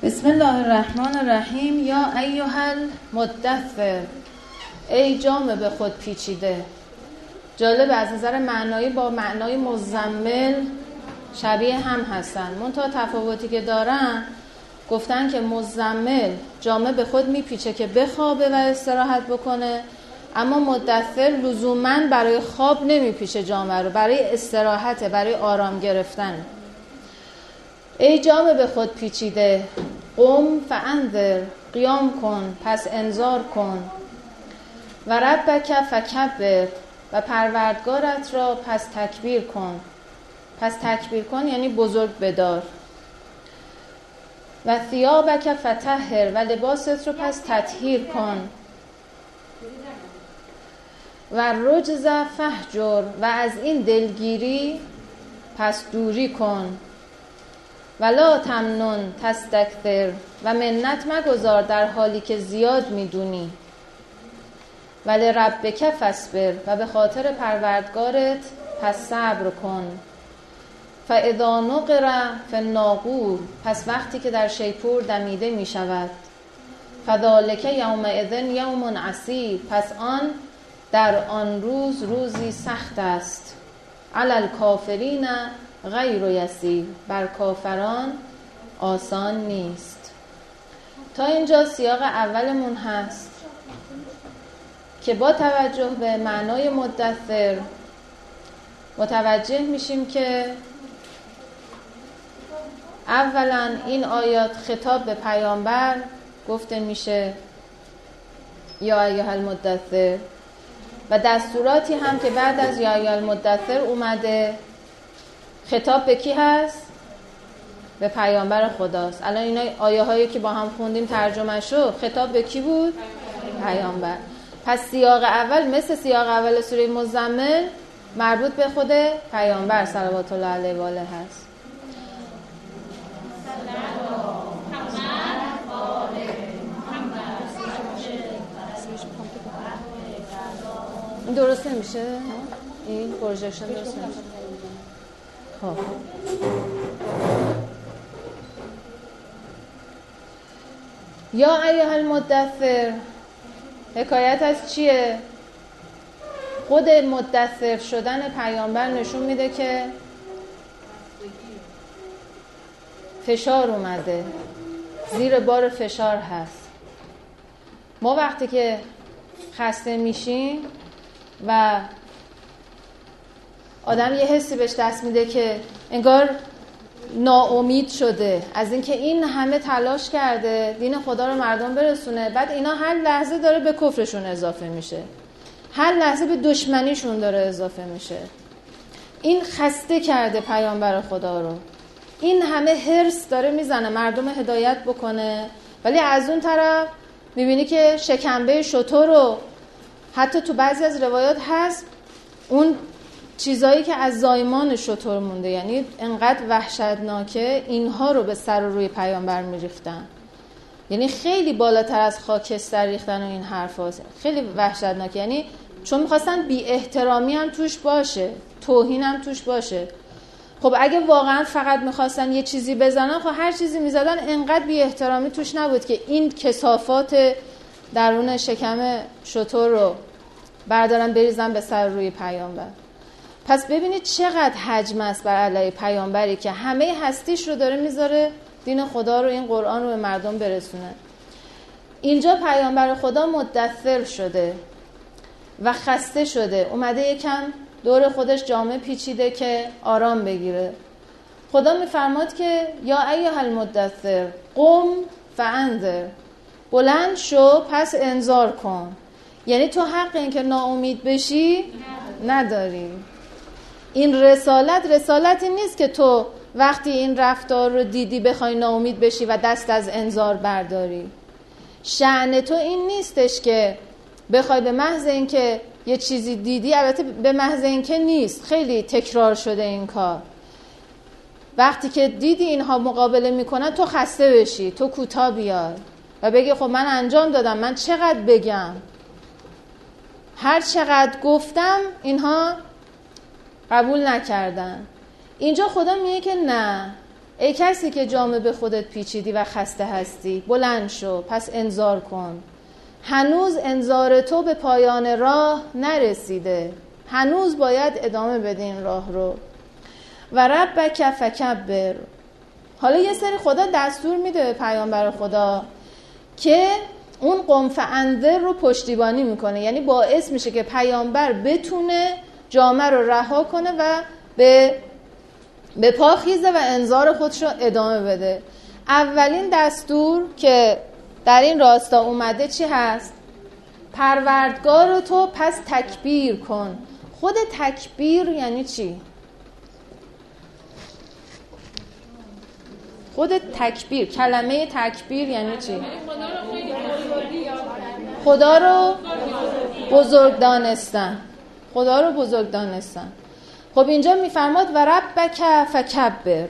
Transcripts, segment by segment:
بسم الله الرحمن الرحیم. یا ایها المدثر، ای جامه به خود پیچیده. جالب، از نظر معنایی با معنای مزمل شبیه هم هستن، منتها تفاوتی که دارن گفتن که مزمل جامه به خود میپیچه که بخوابه و استراحت بکنه، اما مدثر لزوماً برای خواب نمیپیچه جامه رو، برای استراحته، برای آرام گرفتن. ای جامه به خود پیچیده، قم فانذر، قیام کن پس انذار کن، و ربک فکبر، و پروردگارت را پس تکبیر کن. پس تکبیر کن یعنی بزرگ بدار. و ثیابک فطهر، و لباست رو پس تطهیر کن. و رجز فهجر، و از این دلگیری پس دوری کن. ولا تمنن تستکثر، و منت مگذار در حالی که زیاد میدونی. ولربک فاصبر، و به خاطر پروردگارت پس صبر کن. فاذا نقر فی الناقور، پس وقتی که در شیپور دمیده می شود. فذلک یومئذ یوم عسیر، پس آن در آن روز روزی سخت است. علی الکافرین غیر یسیر، بر کافران آسان نیست. تا اینجا سیاق اولمون هست که با توجه به معنای مدثر متوجه میشیم که اولا این آیات خطاب به پیامبر گفته میشه یا ایها المدثر، و دستوراتی هم که بعد از یا ایها المدثر اومده خطاب به کی هست؟ به پیامبر خداست. الان اینا آیه هایی که با هم خوندیم ترجمه شو، خطاب به کی بود؟ پیامبر. پس سیاق اول مثل سیاق اول سوره مزمل مربوط به خود پیامبر صلوات الله علیه و آله هست. این درست نمیشه؟ این پروژکشن درست نمیشه. خب یا ایها المدثر حکایت از چیه؟ خود مدثر شدن پیامبر نشون میده که فشار اومده، زیر بار فشار هست. ما وقتی که خسته میشیم و آدم یه حسی بهش دست میده که انگار ناامید شده از اینکه این همه تلاش کرده دین خدا رو مردم برسونه، بعد اینا هر لحظه داره به کفرشون اضافه میشه، هر لحظه به دشمنیشون داره اضافه میشه. این خسته کرده پیامبر خدا رو، این همه حرص داره میزنه مردم هدایت بکنه، ولی از اون طرف میبینی که شکمبه شتر رو، حتی تو بعضی از روایات هست اون چیزایی که از زایمان شتر مونده، یعنی انقدر وحشتناکه، اینها رو به سر و روی پیامبر میریختن. یعنی خیلی بالاتر از خاکستر ریختن و این حرفا، خیلی وحشتناکه. یعنی چون میخواستن بی احترامی هم توش باشه، توهین هم توش باشه. خب اگه واقعا فقط میخواستن یه چیزی بزنن، خب هر چیزی میزدن، انقدر بی احترامی توش نبود که این کثافات درون شکم شتر رو بردارن بریزن به سر روی پیامبر. پس ببینید چقدر حجم است بر علیه پیامبری که همه هستیش رو داره میذاره دین خدا رو، این قرآن رو به مردم برسونه. اینجا پیامبر خدا مدثر شده و خسته شده، اومده یکم دور خودش جامه پیچیده که آرام بگیره. خدا میفرماد که یا ایها المدثر قم فانذر، بلند شو پس انذار کن. یعنی تو حق این که ناامید بشی نداری. این رسالتی نیست که تو وقتی این رفتار رو دیدی بخوای ناامید بشی و دست از انذار برداری. شأن تو این نیستش که بخوای به محض این که یه چیزی دیدی، البته به محض این که نیست، خیلی تکرار شده این کار، وقتی که دیدی اینها مقابله میکنن تو خسته بشی، تو کوتاه بیای و بگی خب من انجام دادم، من چقدر بگم، هر چقدر گفتم اینها قبول نکردن. اینجا خدا میگه که نه، ای کسی که جامه به خودت پیچیدی و خسته هستی، بلند شو، پس انذار کن. هنوز انذار تو به پایان راه نرسیده، هنوز باید ادامه بدین راه رو. و ربک فکبر. حالا یه سری خدا دستور میده به پیامبر خدا که اون قم فانذر رو پشتیبانی میکنه، یعنی باعث میشه که پیامبر بتونه جامه رو رها کنه و به پا خیزه و انذار خودش رو ادامه بده. اولین دستور که در این راستا اومده چی هست؟ پروردگار تو پس تکبیر کن. خود تکبیر یعنی چی؟ خود تکبیر، کلمه تکبیر یعنی چی؟ خدا رو بزرگ دانستن. خدا رو بزرگ دانستن. خب اینجا میفرماد و ربک فکبر،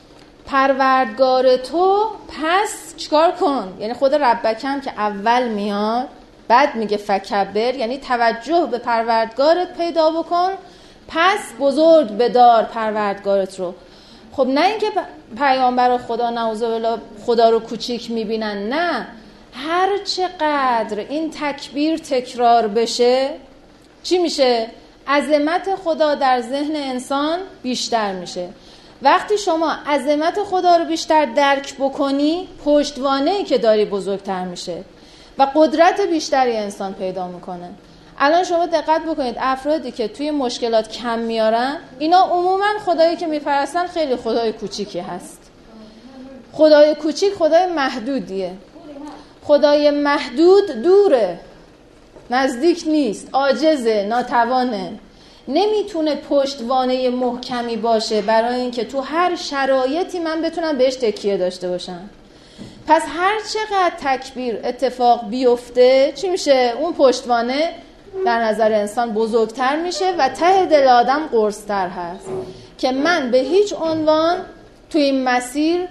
پروردگار تو پس چیکار کن؟ یعنی خود ربک هم که اول میاد بعد میگه فکبر، یعنی توجه به پروردگارت پیدا بکن، پس بزرگ بدار پروردگارت رو. خب نه اینکه پیامبر خدا نعوذ بالله خدا رو کوچیک میبینن، نه، هر چقدر این تکبیر تکرار بشه چی میشه؟ عظمت خدا در ذهن انسان بیشتر میشه. وقتی شما عظمت خدا رو بیشتر درک بکنی، پشتوانه‌ای که داری بزرگتر میشه و قدرت بیشتری انسان پیدا میکنه. الان شما دقت بکنید افرادی که توی مشکلات کم میارن، اینا عموما خدایی که میپرستن خیلی خدای کوچیکی هست. خدای کوچیک خدای محدودیه. خدای محدود دوره، نزدیک نیست، عاجزه، ناتوانه، نمیتونه پشتوانه محکمی باشه برای اینکه تو هر شرایطی من بتونم بهش تکیه داشته باشم. پس هر چقدر تکبیر اتفاق بیفته چی میشه؟ اون پشتوانه در نظر انسان بزرگتر میشه و ته دل آدم قرص‌تر هست که من به هیچ عنوان تو این مسیر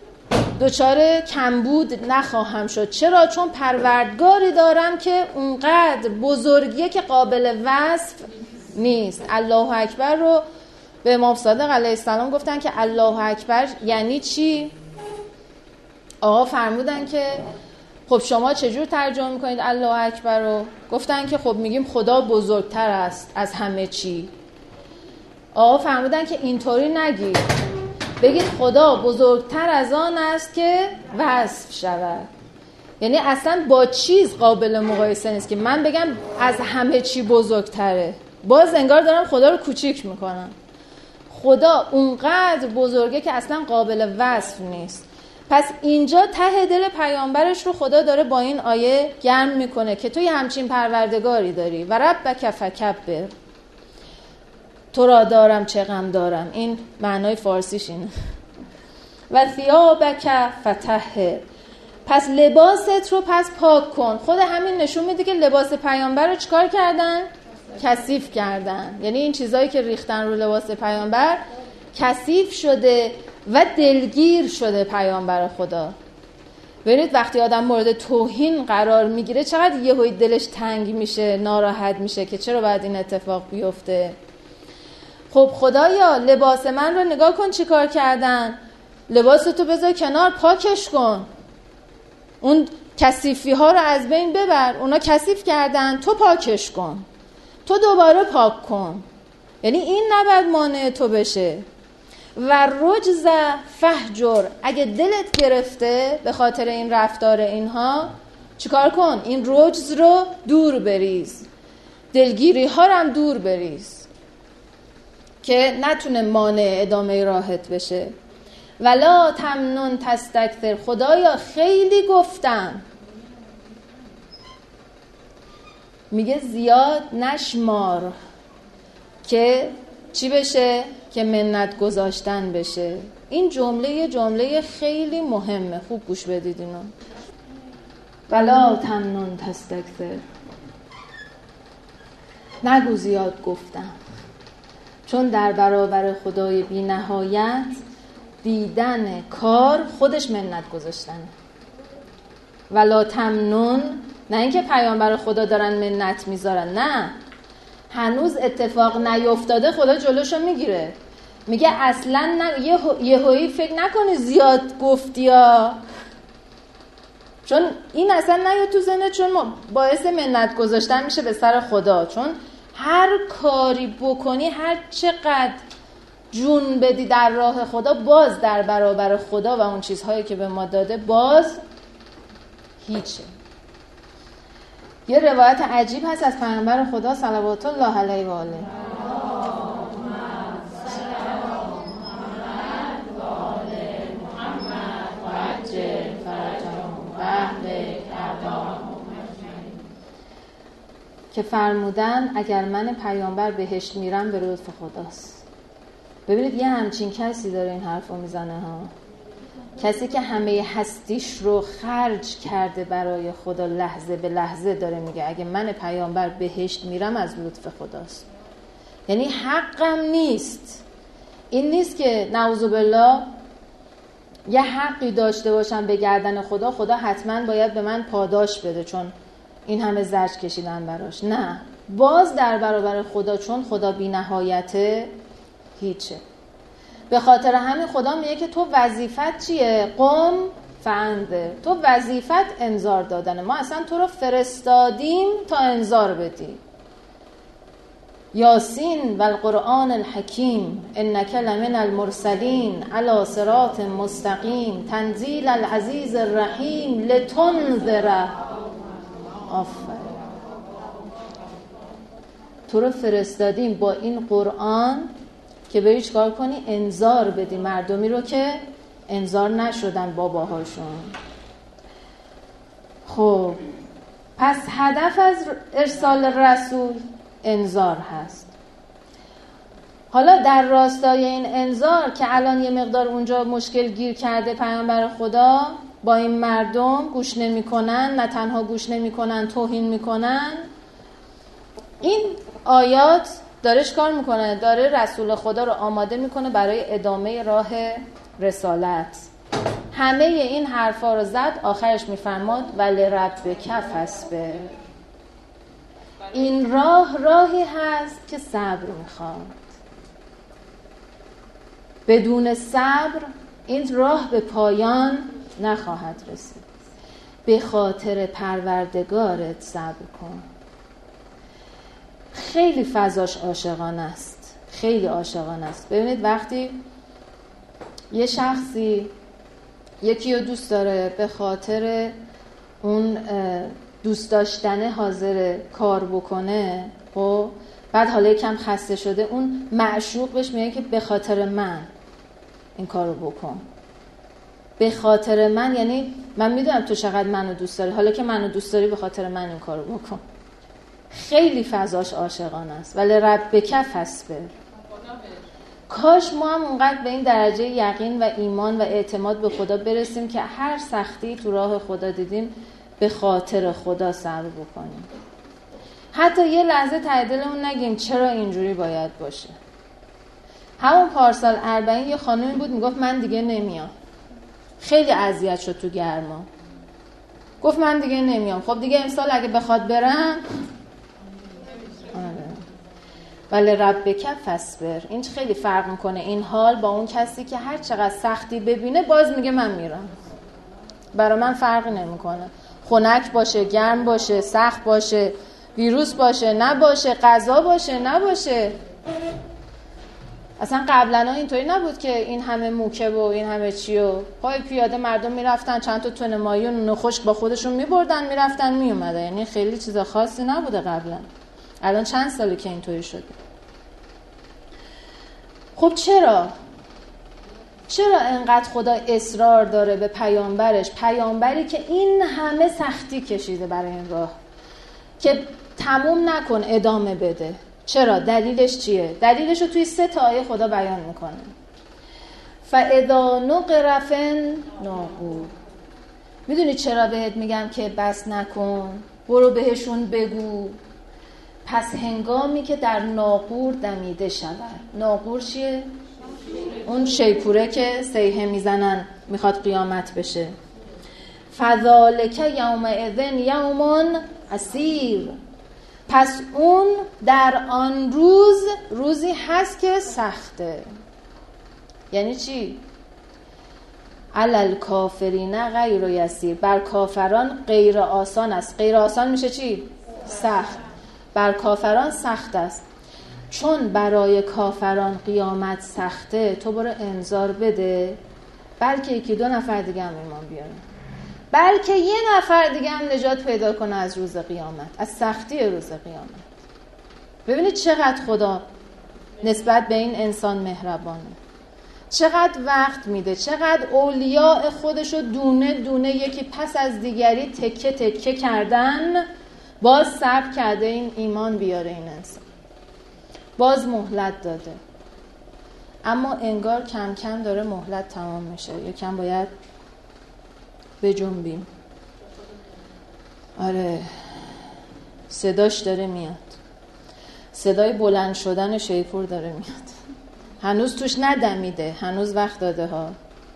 دچار کمبود نخواهم شد. چرا؟ چون پروردگاری دارم که اونقدر بزرگیه که قابل وصف نیست. الله اکبر رو به امام صادق علیه السلام گفتن که الله اکبر یعنی چی؟ آقا فرمودن که خب شما چجور ترجمه میکنید الله اکبر رو؟ گفتن که خب میگیم خدا بزرگتر است از همه چی. آقا فرمودن که اینطوری نگید، بگید خدا بزرگتر از آن است که وصف شود. یعنی اصلا با چیز قابل مقایسه نیست که من بگم از همه چی بزرگتره. باز انگار دارم خدا رو کوچیک میکنم. خدا اونقدر بزرگه که اصلا قابل وصف نیست. پس اینجا ته دل پیامبرش رو خدا داره با این آیه گرم میکنه که توی همچین پروردگاری داری. و ربک فکبر، تو را دارم چه غم دارم، این معنای فارسیش اینه. و ثیابک فطهر، پس لباست رو پس پاک کن. خود همین نشون میده که لباس پیامبر رو چیکار کردن؟ کثیف کردن. یعنی این چیزایی که ریختن رو لباس پیامبر کثیف شده و دلگیر شده پیامبر خدا. ببینید وقتی آدم مورد توهین قرار میگیره چقدر یهویی دلش تنگ میشه، ناراحت میشه که چرا باید این اتفاق بیفته. خب خدایا لباس من رو نگاه کن چی کار کردن، لباستو بذار کنار، پاکش کن، اون کثیفی ها رو از بین ببر، اونا کثیف کردن، تو پاکش کن، تو دوباره پاک کن. یعنی این نباید مانع تو بشه. و رجز فهجر، اگه دلت گرفته به خاطر این رفتار اینها چیکار کن؟ این رجز رو دور بریز، دلگیری ها رو هم دور بریز که نتونه مانع ادامه راحت بشه. ولا تمنن تستکثر، خدایا خیلی گفتم، میگه زیاد نشمار که چی بشه؟ که منت گذاشتن بشه. این جمله خیلی مهمه، خوب گوش بدید اینو. ولا تمنن تستکثر، نگو زیاد گفتم، چون در برابر خدای بی نهایت دیدن کار خودش منت گذاشتنه. ولا تمنن، نه اینکه پیامبر خدا دارن منت میذارن، نه، هنوز اتفاق نیفتاده خدا جلوشو میگیره. میگه اصلا یهویی فکر نکنی زیاد گفتی ها، چون این اصلا نیاد تو ذهنت، چون باعث منت گذاشتن میشه به سر خدا. چون هر کاری بکنی، هر چقدر جون بدی در راه خدا، باز در برابر خدا و اون چیزهایی که به ما داده باز هیچه. یه روایت عجیب هست از پیامبر خدا صلوات الله علیه و آله. که فرمودن اگر من پیامبر بهشت میرم به لطف خداست. ببینید یه همچین کسی داره این حرفو میزنه ها، کسی که همه هستیش رو خرج کرده برای خدا، لحظه به لحظه داره میگه اگه من پیامبر بهشت میرم از لطف خداست. یعنی حقم نیست. این نیست که نعوذ بالله یه حقی داشته باشم به گردن خدا، خدا حتما باید به من پاداش بده چون این همه زجر کشیدن براش. نه، باز در برابر خدا، چون خدا بی نهایته، هیچه. به خاطر همین خدا میگه که تو وظیفت چیه؟ قم فانذر. تو وظیفت انذار دادنه. ما اصلا تو رو فرستادیم تا انذار بدی. یاسین و القرآن الحکیم انک لمن المرسلین علی صراط مستقیم تنزیل العزیز الرحیم لتنذر. آفرین. تو رو فرستادیم با این قرآن که بری چیکار کنی؟ انذار بدی مردمی رو که انذار نشدن باباهاشون. خب پس هدف از ارسال رسول انذار هست. حالا در راستای این انذار که الان یه مقدار اونجا مشکل گیر کرده پیامبر خدا با این مردم، گوش نمی کنن، نه تنها گوش نمی کنن، توهین می کنن. این آیات داره چیکار میکنه؟ داره رسول خدا رو آماده میکنه برای ادامه راه رسالت. همه این حرفا رو زد، آخرش میفرماد ولربک فاصبر. این راه راهی هست که صبر میخواد. بدون صبر این راه به پایان نخواهد رسید. به خاطر پروردگارت صبر کن. خیلی فضاش عاشقانه است، خیلی عاشقانه است. ببینید وقتی یه شخصی یکی رو دوست داره، به خاطر اون دوست داشتنه حاضر کار بکنه، خب بعد حالا یکم خسته شده، اون معشوق بهش میگه که به خاطر من این کارو بکن. به خاطر من یعنی من میدونم تو چقدر منو دوست داری، حالا که منو دوست داری به خاطر من این کارو بکن. خیلی فضاش عاشقانه است. ولی ربک فاصبر. کاش ما هم اونقدر به این درجه یقین و ایمان و اعتماد به خدا برسیم که هر سختی تو راه خدا دیدیم به خاطر خدا صبر بکنیم. حتی یه لحظه ته دلمون نگیم چرا اینجوری باید باشه. همون پارسال 40 یه خانومی بود میگفت من دیگه نمیام. خیلی اذیت شد تو گرما. گفت من دیگه نمیام. خب دیگه امسال اگه بخواد برم، ولی ربک فاصبر. این خیلی فرق میکنه این حال با اون کسی که هر چقدر سختی ببینه باز میگه من میرم. برای من فرق نمیکنه، خنک باشه، گرم باشه، سخت باشه، ویروس باشه نباشه، غذا باشه نباشه. اصلا قبلا اینطوری نبود که این همه موکب و این همه چی و پای پیاده مردم میرفتن چند تا تونه ماهی و نون خشک با خودشون میبردن میرفتن میومدن. یعنی خیلی چیز خاصی نبوده قبلا. الان چند ساله که اینطوری شده. خب چرا انقدر خدا اصرار داره به پیامبرش، پیامبری که این همه سختی کشیده برای این راه، که تموم نکن ادامه بده؟ چرا؟ دلیلش چیه؟ دلیلش رو توی 3 آیه خدا بیان میکنه. فاذا نقر فی الناقور. میدونی چرا بهت میگم که بس نکن، برو بهشون بگو؟ پس هنگامی که در ناقور دمیده شود. ناقور چیه؟ اون شیپوره که صیحه میزنن میخواد قیامت بشه. فذالک یومئذ یوم عسیر. پس اون در آن روز روزی هست که سخته. یعنی چی؟ علل کافرین غیر یسیر، بر کافران غیر آسان است. غیر آسان میشه چی؟ سخت. بر کافران سخت است. چون برای کافران قیامت سخته، تو برو انذار بده، بلکه یکی دو نفر دیگه هم ایمان بیارن، بلکه یه نفر دیگه هم نجات پیدا کنه از روز قیامت، از سختی روز قیامت. ببینید چقدر خدا نسبت به این انسان مهربانه، چقدر وقت میده، چقدر اولیاء خودشو دونه دونه یکی پس از دیگری تکه تکه کردن، باز صبر کرده این ایمان بیاره این انسان، باز مهلت داده. اما انگار کم کم داره مهلت تمام میشه، یکم باید بجنبیم. آره، صداش داره میاد، صدای بلند شدن شیپور داره میاد. هنوز توش ندمیده، هنوز وقت داده ها.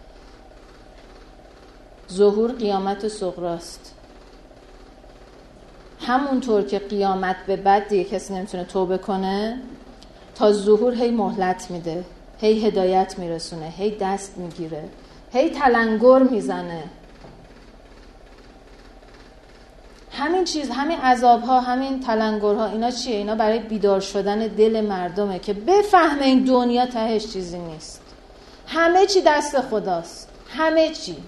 ظهور قیامت صغراست. همونطور که قیامت به بعد دیگه کسی نمیتونه توبه کنه، تا ظهور هی مهلت میده، هی هدایت میرسونه، هی دست میگیره، هی تلنگر میزنه. همین چیز، همین عذابها، همین تلنگرها، اینا چیه؟ اینا برای بیدار شدن دل مردمه که بفهمه این دنیا تهش چیزی نیست، همه چی دست خداست، همه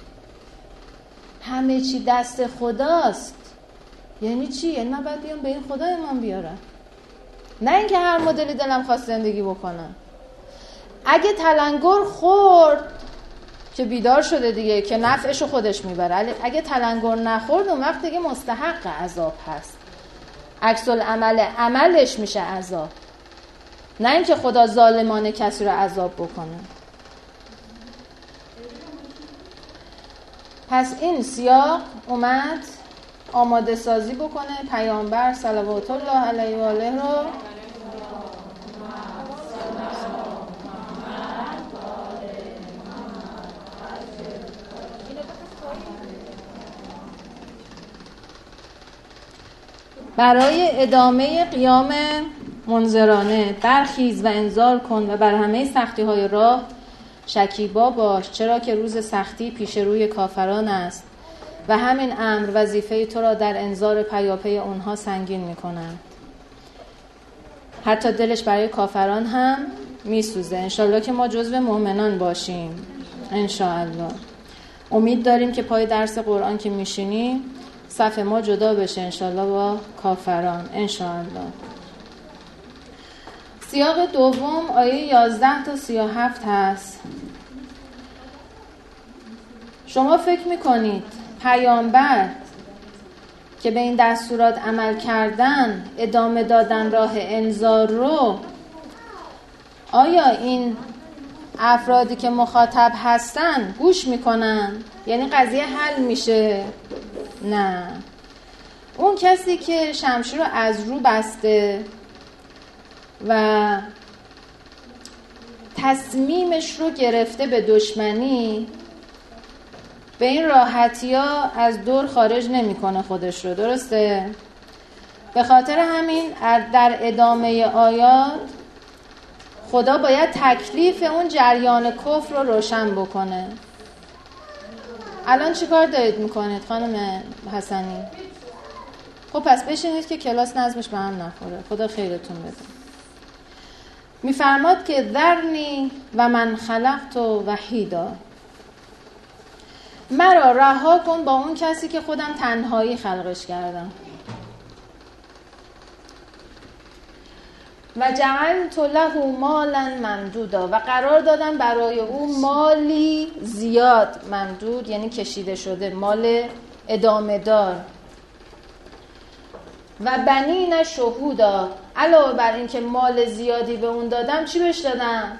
چی دست خداست. یعنی چی؟ یعنی من باید بیام به این خدا ایمان بیارم، نه اینکه هر مدلی دلم خواست زندگی بکنم. اگه تلنگر خورد که بیدار شده دیگه، که نفعشو خودش میبره. اگه تلنگر نخورد اون وقت دیگه مستحق عذاب هست، عکس العمل عملش میشه عذاب، نه اینکه خدا ظالمانه کسی رو عذاب بکنه. پس این سیاق اومد آماده سازی بکنه پیامبر صلوات الله علیه و آله رو برای ادامه قیام منذرانه. برخیز و انذار کن و بر همه سختی های راه شکیبا باش، چرا که روز سختی پیش روی کافران است و همین امر وظیفه تو را در انذار پیاپی اونها سنگین می کند. حتی دلش برای کافران هم می سوزه. انشالله که ما جزو مؤمنان باشیم، انشالله. امید داریم که پای درس قرآن که می شینیم صف ما جدا بشه انشالله با کافران، انشالله. سیاق دوم آیه 11 تا 37 هست. شما فکر میکنید پیامبر که به این دستورات عمل کردن، ادامه دادن راه انذار رو، آیا این افرادی که مخاطب هستن گوش میکنن؟ یعنی قضیه حل میشه؟ نه. اون کسی که شمشیر رو از رو بسته و تصمیمش رو گرفته به دشمنی، به این راحتی ها از دور خارج نمیکنه خودش رو، درسته؟ به خاطر همین در ادامه آیات خدا باید تکلیف اون جریان کفر رو روشن بکنه. الان چی کار دارید میکنید خانم حسنی؟ خب پس بشینید که کلاس نظمش به هم نخوره. خدا خیرتون بده. میفرماد که ذرنی و من خلقت وحیدا، مرا رها کن با اون کسی که خودم تنهایی خلقش کردم. و جعلت له مالا ممدودا، و قرار دادم برای او مالی زیاد، ممدود یعنی کشیده شده، مال ادامه دار. و بنین شهودا، علاوه بر این که مال زیادی به اون دادم، چی بهش دادم؟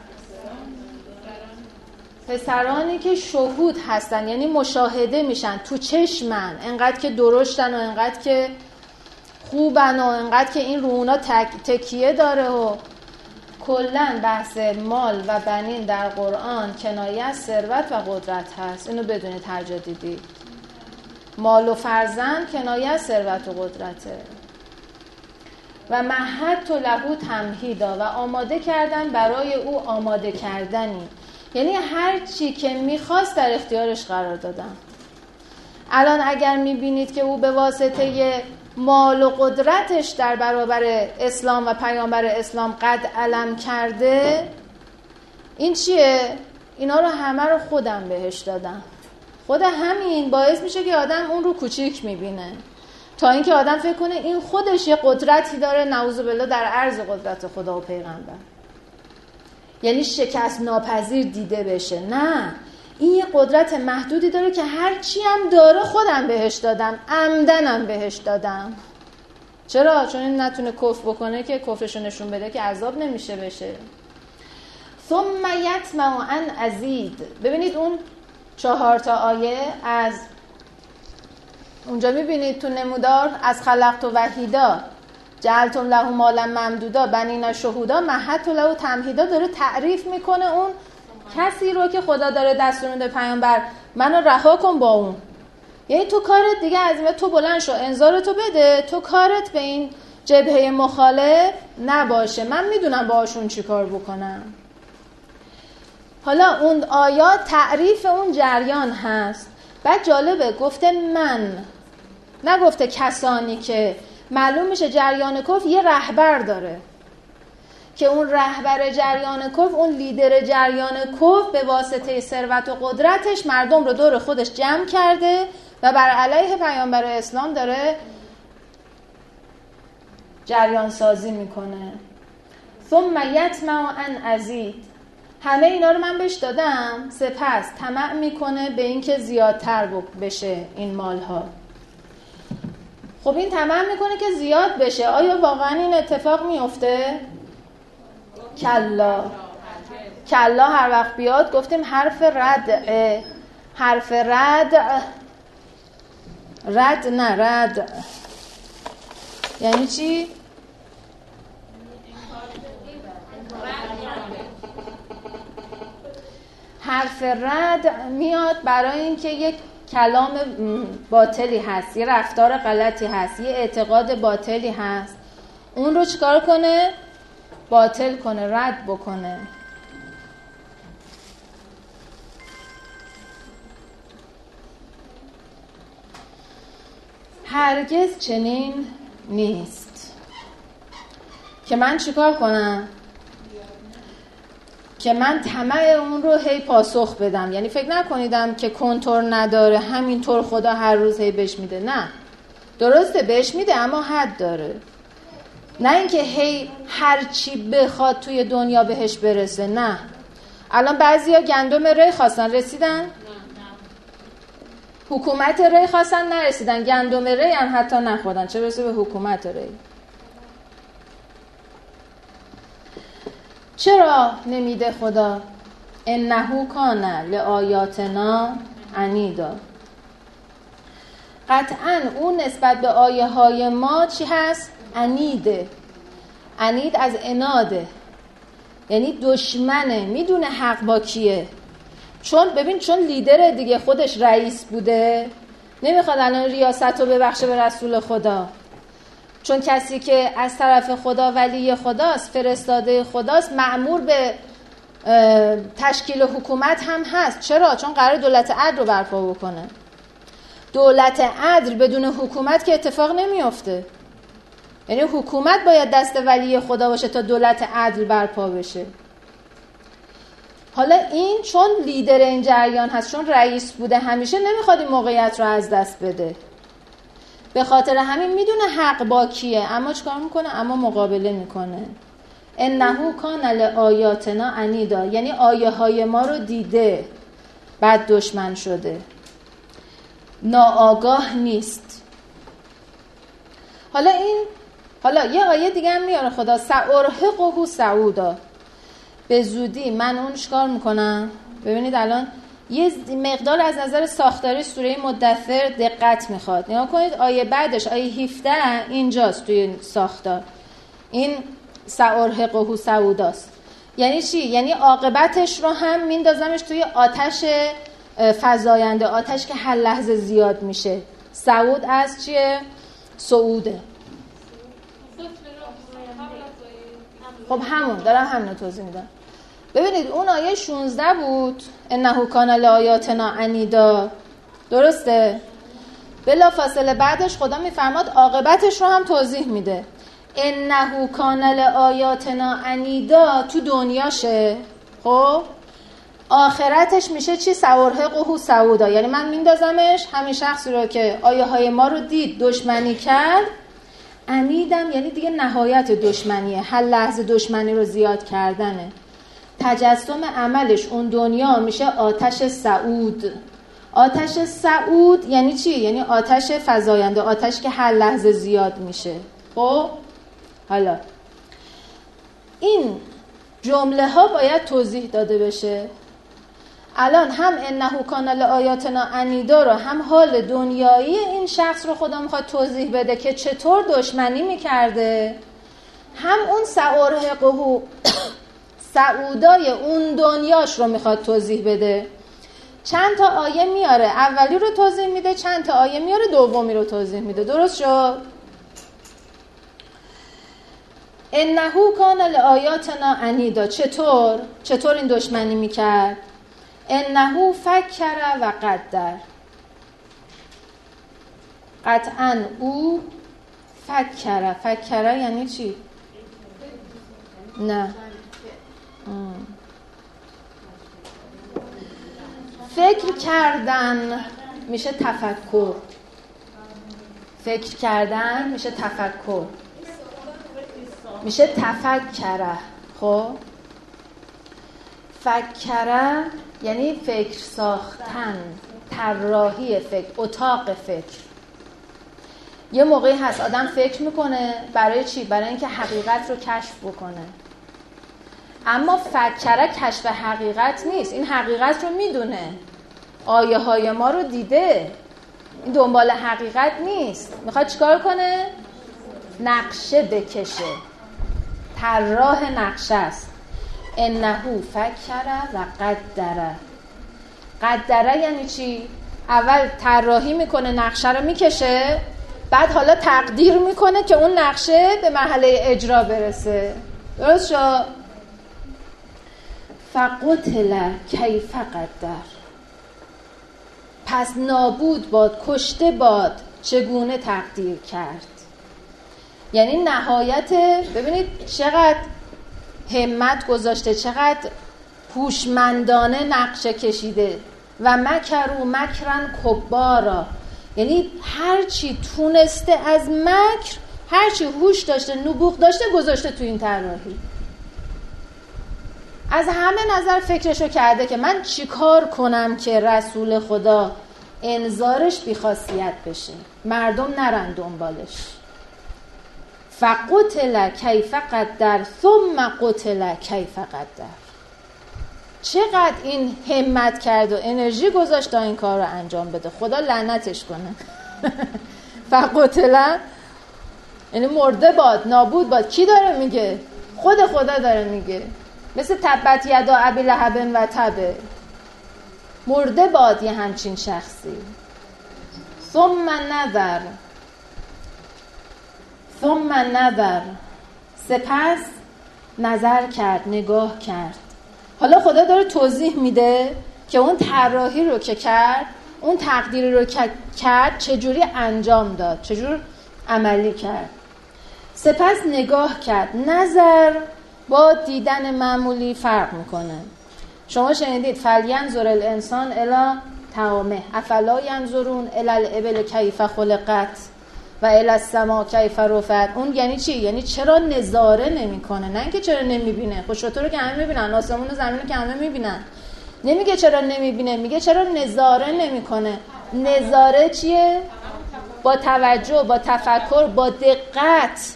پسرانی که شهود هستن، یعنی مشاهده میشن تو چشمن، انقدر که درشتن و انقدر که خوبن و انقدر که این رو اونا تکیه داره. و کلن بحث مال و بنین در قرآن کنایه از ثروت و قدرت هست. اینو بدونید هر جا دیدید. مال و فرزند کنایه از ثروت و قدرته. و مهدت له تمهیدا، و آماده کردن برای او آماده کردنی. یعنی هر چی که میخواست در اختیارش قرار دادن. الان اگر میبینید که او به واسطه مال و قدرتش در برابر اسلام و پیامبر اسلام قد علم کرده، این چیه؟ اینا رو همه رو خودم بهش دادم. خود همین باعث میشه که آدم اون رو کوچیک میبینه، تا اینکه آدم فکر کنه این خودش یه قدرتی داره، نعوذ بالله، در عرض قدرت خدا و پیغمبر، یعنی شکست ناپذیر دیده بشه. نه، این یه قدرت محدودی داره که هر چی هم داره خودم بهش دادم، عمدنم بهش دادم. چرا؟ چون این نتونه کفر بکنه که کفرشو نشون بده که عذاب نمیشه بشه. ثم یطمع ان ازید. ببینید اون 4 آیه از اونجا میبینید تو نمودار، از خلقت وحیدا جعلتم له مالا ممدودا بنینا شهودا مهدت له تمهیدا، داره تعریف میکنه اون کسی رو که خدا داره دستور میده پیامبر منو رها کن با اون. یعنی تو کارت دیگه از این تو بلند شو، انذارتو بده، تو کارت به این جبهه مخالف نباشه، من میدونم باهاشون چیکار بکنم. حالا اون آیات تعریف اون جریان هست. بعد جالبه گفته من، نگفته کسانی، که معلوم میشه جریان کفر یه رهبر داره که اون رهبر جریان کفر، اون لیدر جریان کفر به واسطه ثروت و قدرتش مردم رو دور خودش جمع کرده و بر علیه پیامبر اسلام داره جریان سازی میکنه. ثم یطمع ان ازید. همه اینا رو من بهش دادم، سپس طمع میکنه به این که زیادتر بشه این مالها. خب این طمع میکنه که زیاد بشه. آیا واقعا این اتفاق میفته؟ کلا. کلا هر وقت بیاد گفتیم حرف رد، حرف رد یعنی چی؟ حرف رد میاد برای اینکه یک کلام باطلی هست، یه رفتار غلطی هست، یه اعتقاد باطلی هست، اون رو چیکار کنه؟ باطل کنه، رد بکنه. هرگز چنین نیست که من چیکار کنم؟ که من طمع اون رو هی پاسخ بدم. یعنی فکر نکنیدم که کنترل نداره، همینطور خدا هر روز هی بهش میده. نه، درسته بهش میده اما حد داره. نه اینکه هی هر چی بخواد توی دنیا بهش برسه. نه. الان بعضیا گندم ری خواستن، رسیدن؟ حکومت ری خواستن، نرسیدن. گندم ری هم حتی نخوردن، چه برسه به حکومت ری. چرا نمیده خدا؟ انه کان لآیاتنا عنیدا. قطعاً اون نسبت به آیه های ما چی هست؟ عنیده. عنید از عناده، یعنی دشمنه، میدونه حق با کیه. چون ببین، چون لیدر دیگه، خودش رئیس بوده، نمیخواد الان ریاست رو ببخشه به رسول خدا. چون کسی که از طرف خدا ولی خداست، فرستاده خداست، مأمور به تشکیل حکومت هم هست. چرا؟ چون قرار دولت عدل رو برپا بکنه. دولت عدل بدون حکومت که اتفاق نمیفته. یعنی حکومت باید دست ولی خدا باشه تا دولت عدل برپا بشه. حالا این چون لیدر این جریان هست، چون رئیس بوده همیشه، نمیخواد این موقعیت رو از دست بده. به خاطر همین میدونه حق با کیه، اما چیکار میکنه؟ اما مقابله میکنه. انه کان لآیاتنا عنیدا، یعنی آیه های ما رو دیده بعد دشمن شده، ناآگاه نیست. حالا یه آیه دیگه هم میاره خدا، سأرهقه صعودا، به زودی من اون چیکار میکنم؟ ببینید الان یه مقدار از نظر ساختاری سوره مدثر دقت میخواد. نگاه کنید آیه بعدش، آیه 17 اینجاست توی ساختار. این سأرهقه صعوداست. یعنی چی؟ یعنی عاقبتش رو هم میندازمش توی آتش فزاینده، آتش که هر لحظه زیاد میشه. صعود از چیه؟ صعوده. خب همون دارم همون توضیح میدم. ببینید اون آیه 16 بود، انه کان لآیاتنا عنیدا، درسته؟ بلافاصله بعدش خدا میفرماد عاقبتش رو هم توضیح میده. انه کان لآیاتنا عنیدا تو دنیاشه، خب آخرتش میشه چی؟ سأرهقه صعودا، یعنی من میندازمش، همین شخصی رو که آیه های ما رو دید دشمنی کرد، عنیدم یعنی دیگه نهایت دشمنیه، هر لحظه دشمنی رو زیاد کردنه. تجسم عملش اون دنیا میشه آتش صعود. آتش صعود یعنی چی؟ یعنی آتش فزاینده، آتش که هر لحظه زیاد میشه. خب حالا این جمله ها باید توضیح داده بشه. الان هم انه کان لآیاتنا عنیدا رو، هم حال دنیایی این شخص رو خدا میخواد توضیح بده که چطور دشمنی میکرده، هم اون سأرهقه صعودای اون دنیاش رو میخواد توضیح بده. چند تا آیه میاره، اولی رو توضیح میده، چند تا آیه میاره دومی رو توضیح میده. درست شد؟ انه کان لآیاتنا عنیدا، چطور این دشمنی میکرد؟ انه فکر و قدر، قطعا او فکر یعنی چی؟ نه فکر کردن میشه تفکر، فکر کردن میشه تفکر، میشه تفکره. خب فکره یعنی فکر ساختن، طراحی فکر، اتاق فکر. یه موقعی هست آدم فکر میکنه برای چی؟ برای اینکه حقیقت رو کشف بکنه. اما فکره کشف حقیقت نیست، این حقیقت رو میدونه، آیه های ما رو دیده، این دنبال حقیقت نیست. میخواد چیکار کنه؟ نقشه بکشه، طراح نقشه است. انه فکر و قدره. قدره یعنی چی؟ اول طراحی میکنه، نقشه رو میکشه، بعد حالا تقدیر میکنه که اون نقشه به مرحله اجرا برسه. درست شد؟ فقتل کیف قدر، پس نابود باد، کشته باد چگونه تقدیر کرد. یعنی نهایت، ببینید چقدر همت گذاشته، چقدر هوشمندانه نقشه کشیده. و مکروا مکرن کبارا، یعنی هرچی تونسته از مکر، هرچی هوش داشته، نبوغ داشته گذاشته تو این طراحی. از همه نظر فکرشو کرده که من چیکار کنم که رسول خدا انذارش بی‌خاصیت بشه، مردم نرن دنبالش. فقتل کیف قدر ثم قتل کیف قدر. چقدر این همت کرد و انرژی گذاشت تا این کار رو انجام بده، خدا لعنتش کنه. فقتل یعنی مرده باد، نابود باد. کی داره میگه؟ خدا داره میگه. مثل تبت یدا ابی لهب و تب، مرده باد یه همچین شخصی. ثم نظر، سپس نظر کرد، نگاه کرد. حالا خدا داره توضیح میده که اون طراحی رو که کرد، اون تقدیری رو که کرد چجوری انجام داد، چجور عملی کرد. سپس نگاه کرد. نظر با دیدن معمولی فرق میکنه. شما شنیدید فلینظر الانسان الی طعامه افلا ینظرون الی الابل کیف خلقت و الی السماء کیف رفعت. اون یعنی چی؟ یعنی چرا نظاره نمیکنه، نه اینکه چرا نمیبینه. خب شطور رو که همه میبینن، آسمون و زمین رو که همه میبینن. نمیگه چرا نمیبینه، میگه چرا نظاره نمیکنه. نظاره چیه؟ با توجه، با تفکر، با دقت.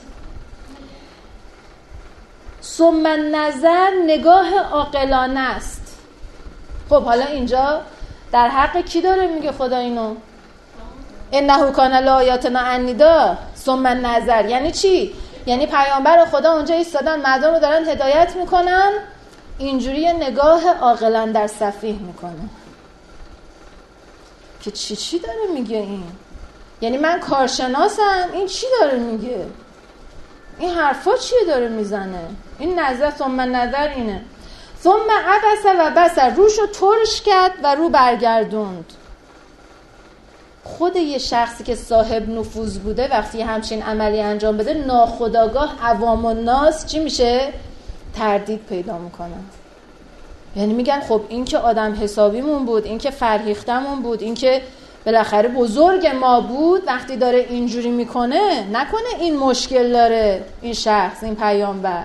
ثم نظر نگاه عاقلانه است. خب حالا اینجا در حق کی داره میگه خدا اینو؟ انه کان لآیاتنا عنیدا ثم نظر یعنی چی؟ یعنی پیامبر خدا اونجا ایستادن، مردم رو دارن هدایت میکنن، اینجوری نگاه عاقلانه در صفیح میکنه که چی داره میگه این؟ یعنی من کارشناسم، این چی داره میگه؟ این حرفا چیه داره میزنه؟ این نظر ثم نظر اینه. ثم عبس و بصر، روشو ترش کرد و رو برگردوند. خود یه شخصی که صاحب نفوذ بوده وقتی همچین عملی انجام بده، ناخودآگاه عوام و ناس چی میشه؟ تردید پیدا میکنن. یعنی میگن خب این که آدم حسابیمون بود، این که فرهیختمون بود، این که بالاخره بزرگ ما بود، وقتی داره اینجوری میکنه نکنه این مشکل داره این شخص، این پیامبر.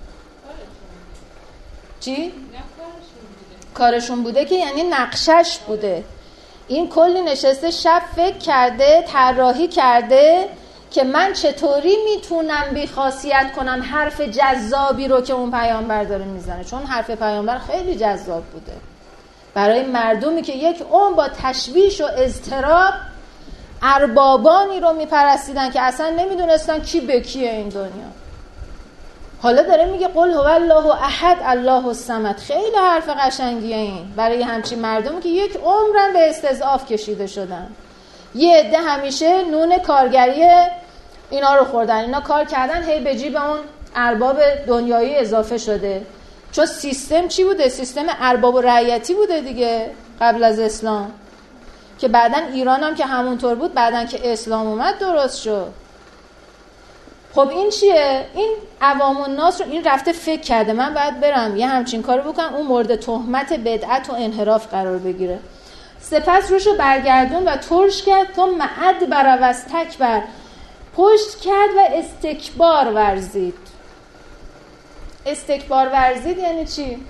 چی؟ کارشون بوده که یعنی نقشش بوده. این کلی نشسته شب فکر کرده، طراحی کرده که من چطوری میتونم بی‌خاصیت کنم حرف جذابی رو که اون پیامبر داره میزنه، چون حرف پیامبر خیلی جذاب بوده برای مردمی که یک عمر با تشویش و اضطراب اربابانی رو میپرستیدن که اصلا نمیدونستن کی به کیه این دنیا. حالا داره میگه قل هو الله احد الله الصمد. خیلی حرف قشنگیه این برای همچین مردمی که یک عمرن به استضعاف کشیده شدن. یه عده همیشه نون کارگری اینا رو خوردن، اینا کار کردن، هی به جیب اون ارباب دنیایی اضافه شده. چون سیستم چی بوده؟ سیستم ارباب و رعیتی بوده دیگه قبل از اسلام، که بعدن ایران هم که همونطور بود، بعدن که اسلام اومد درست شد. خب این چیه؟ این عوام الناس رو این رفته فکر کرده من باید برم یه همچین کارو بکنم، اون مورد تهمت بدعت و انحراف قرار بگیره. سپس روشو برگردون و ترش کرد، ثم ادبر و استکبر، پشت کرد و استکبار ورزید. استکبار ورزید یعنی چی؟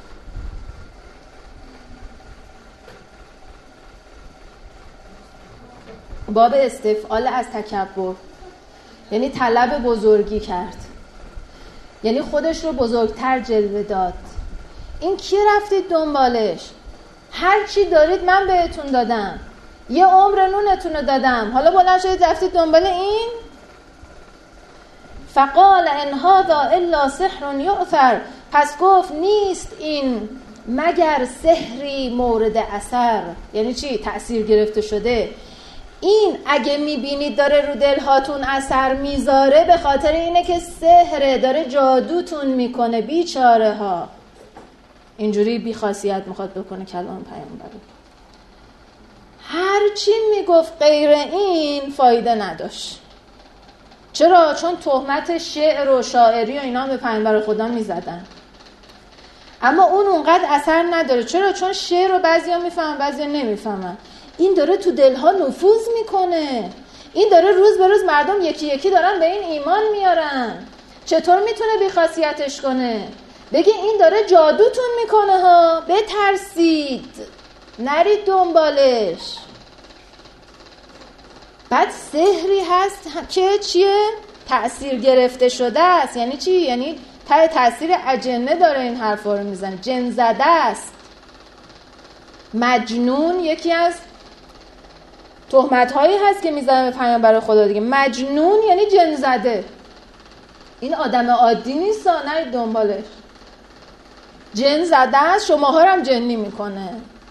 باب استفعال از تکبر، یعنی طلب بزرگی کرد، یعنی خودش رو بزرگتر جلوه داد. این کی رفتید دنبالش؟ هر چی دارید من بهتون دادم، یه عمر نونتون رو دادم، حالا بلند شدید رفتید دنبال این؟ فقال ان هذا الا سحر یؤثر، پس گفت نیست این مگر سحری مورد اثر. یعنی چی؟ تأثیر گرفته شده. این اگه میبینید داره رو دلهاتون اثر میذاره به خاطر اینه که سحره، داره جادوتون میکنه. بیچاره ها، اینجوری بیخاصیت میخواد بکنه کلام پیامبر. هر چی میگفت غیر این فایده نداشت. چرا؟ چون تهمت شعر و شاعری و اینا به پیامبر خدا میزدن، اما اون اونقدر اثر نداره. چرا؟ چون شعر رو بعضیا میفهمن بعضیا نمیفهمن. این داره تو دلها نفوذ میکنه، این داره روز به روز مردم یکی یکی دارن به این ایمان میارن. چطور میتونه بیخاصیتش کنه؟ بگه این داره جادوتون میکنه ها، بترسید، نرید دنبالش. بعد سحری هست که چیه؟ تأثیر گرفته شده است. یعنی چی؟ یعنی تأثیر اجنه داره این حرفا رو میزنه، جن زده است. مجنون یکی از تهمت هایی هست که میزنه به پیامبر خدا دیگه. مجنون یعنی جن زده. این آدم عادی نیست، نرید دنبالش. جن زده است، شماها رو هم جنی میکنه.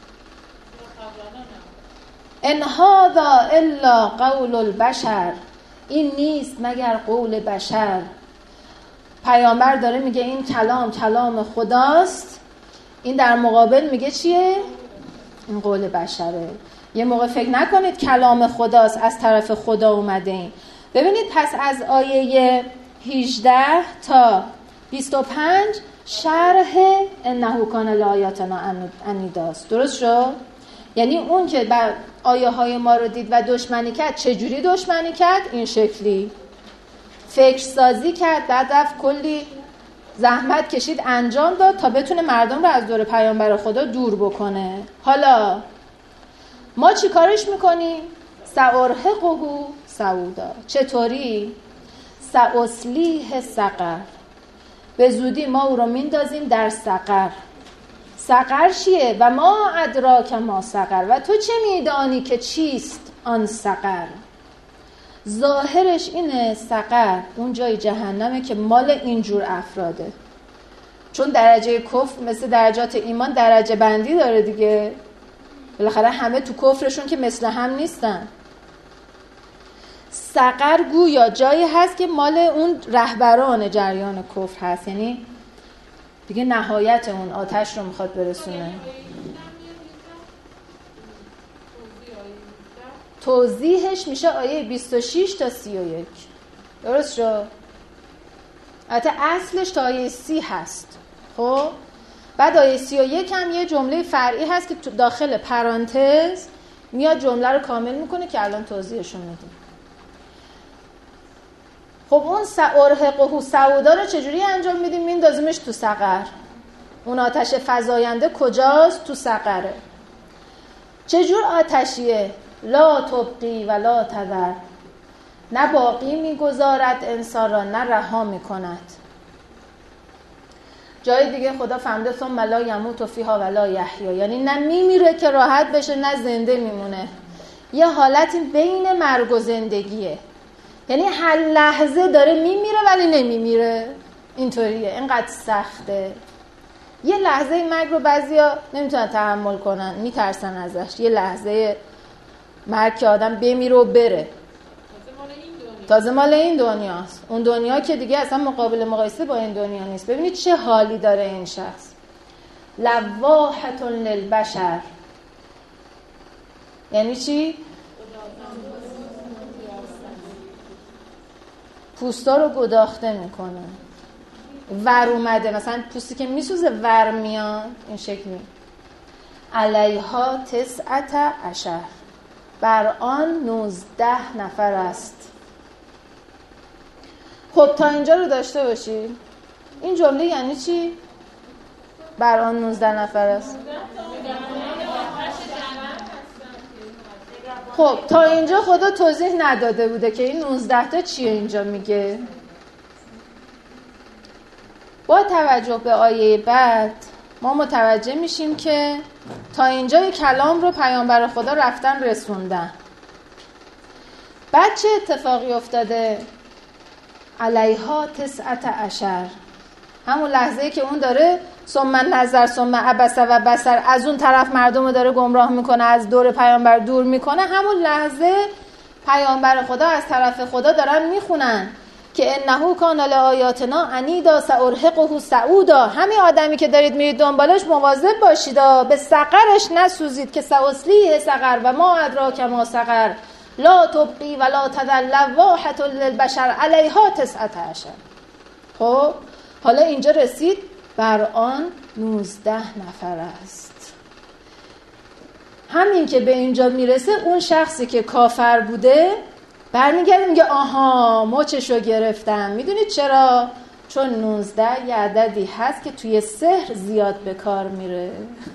ان هذا الا قول البشر، این نیست مگر قول بشر. پیامبر داره میگه این کلام خداست، این در مقابل میگه چیه؟ این قول بشره. یه موقع فکر نکنید کلام خداست، از طرف خدا اومده این. ببینید پس از آیه 18 تا 25 شرح انه کان لآیاتنا عنیداست. درست شد؟ یعنی اون که بر آیه های ما رو دید و دشمنی کرد، چجوری دشمنی کرد؟ این شکلی فکر سازی کرد، بعد رفت کلی زحمت کشید انجام داد تا بتونه مردم رو از دور پیامبر خدا دور بکنه. حالا ما چی کارش میکنیم؟ سأرهقه سعودا. چطوری؟ سأصلیه سقر، به زودی ما او رو میندازیم در سقر. سقر چیه؟ و ما ادراک ما سقر، و تو چه میدانی که چیست آن سقر؟ ظاهرش اینه سقر اون جای جهنمه که مال اینجور افراده، چون درجه کفر مثل درجات ایمان درجه بندی داره دیگه، بالاخره همه تو کفرشون که مثل هم نیستن. سقر گویا جایی هست که مال اون رهبران جریان کفر هست، یعنی دیگه نهایت اون آتش رو میخواد برسونه. توضیحش میشه آیه 26 تا 31. درست شد؟ البته اصلش تا آیه 30 هست. خب بعد آیه 31 هم یه جمله فرعی هست که داخل پرانتز میاد جمله رو کامل میکنه که الان توضیحشون میدیم. خب اون ارهقه سعودا رو چجوری انجام میدیم؟ میندازیمش تو سقر. اون آتش فزاینده کجاست؟ تو سقره. چجور آتشیه؟ لا تبقی و لا تذر، نه باقی میگذارد انسان را نه رها میکند. جای دیگه خدا فهمده ثم لا یموت فیها و لا یحیا، یعنی نه میمیره که راحت بشه نه زنده میمونه. یه حالتی بین مرگ و زندگیه، یعنی هر لحظه داره میمیره ولی نمیمیره. اینطوریه، اینقدر سخته. یه لحظه مرگ رو بعضیا نمیتونن تحمل کنن، میترسن ازش. یه لحظه مرگ که آدم بمیره و بره، تازه مال این دنیاست. اون دنیا که دیگه اصلا مقایسه با این دنیا نیست. ببینید چه حالی داره این شخص. لواحة للبشر یعنی چی؟ پوستا رو گداخته میکنه. ور اومده، مثلا پوستی که میسوزه ور میاد این شکلی. علیها 19، بر آن 19 نفر است. خب تا اینجا رو داشته باشی. این جمله یعنی چی؟ بر آن 19 نفر است. خب تا اینجا خدا توضیح نداده بوده که این 19 تا چیه اینجا میگه. با توجه به آیه بعد ما متوجه میشیم که تا اینجا کلام رو پیامبر خدا رفتن رسوندن. بعد چه اتفاقی افتاده؟ علیها 19، همون لحظه‌ای که اون داره ثم نظر ثم عبس و بصر از اون طرف مردم رو داره گمراه میکنه، از دور پیامبر دور میکنه، همون لحظه پیامبر خدا از طرف خدا دارن میخونن که انه کان لآیاتنا عنیدا سأرهقه صعودا. همین آدمی که دارید میرید دنبالش مواظب باشید به سقرش نسوزید که سأصلیه سقر و ما ادراک ما سقر لا تبقی و لا تذر لواحة للبشر علیها 19. خب حالا اینجا رسید بر آن 19 نفر است. همین که به اینجا میرسه اون شخصی که کافر بوده برمیگرده میگه آها مچشو گرفتم. میدونید چرا؟ چون 19 یه عددی هست که توی سحر زیاد به کار میره.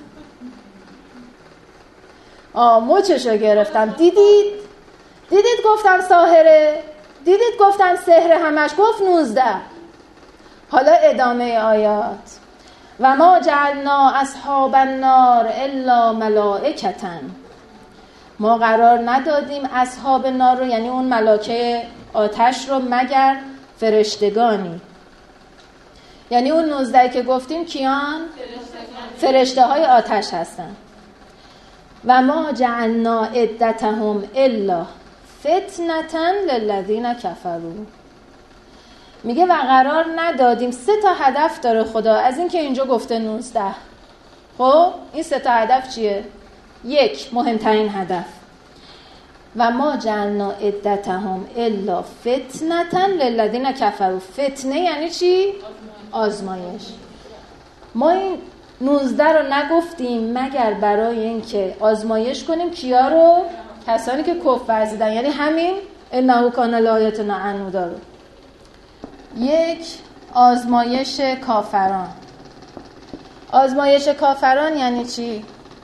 مچشو گرفتم. دیدید گفتم ساحره، دیدید گفتم سحر، همش گفت 19. حالا ادامه آیات. و ما جعلنا اصحاب النار الا ملائکة، ما قرار ندادیم اصحاب نار رو، یعنی اون ملائکه آتش رو، مگر فرشتگانی. یعنی اون 19 که گفتیم کیان؟ فرشته های آتش هستن. و ما جعلنا عدتهم الا فتنة للذین کفروا. میگه و قرار ندادیم. 3 تا هدف داره خدا از این که اینجا گفته 19. خب این 3 تا هدف چیه؟ 1 مهمترین هدف، و ما جعلنا عدتهم الا فتنة للذین کفروا. فتنه یعنی چی؟ آزمایش. ما این 19 رو نگفتیم مگر برای اینکه آزمایش کنیم کیا رو؟ کسانی که کفر ورزیدن، یعنی همین انه کان لآیاتنا عنودا رو. 1 آزمایش کافران. آزمایش کافران یعنی چی؟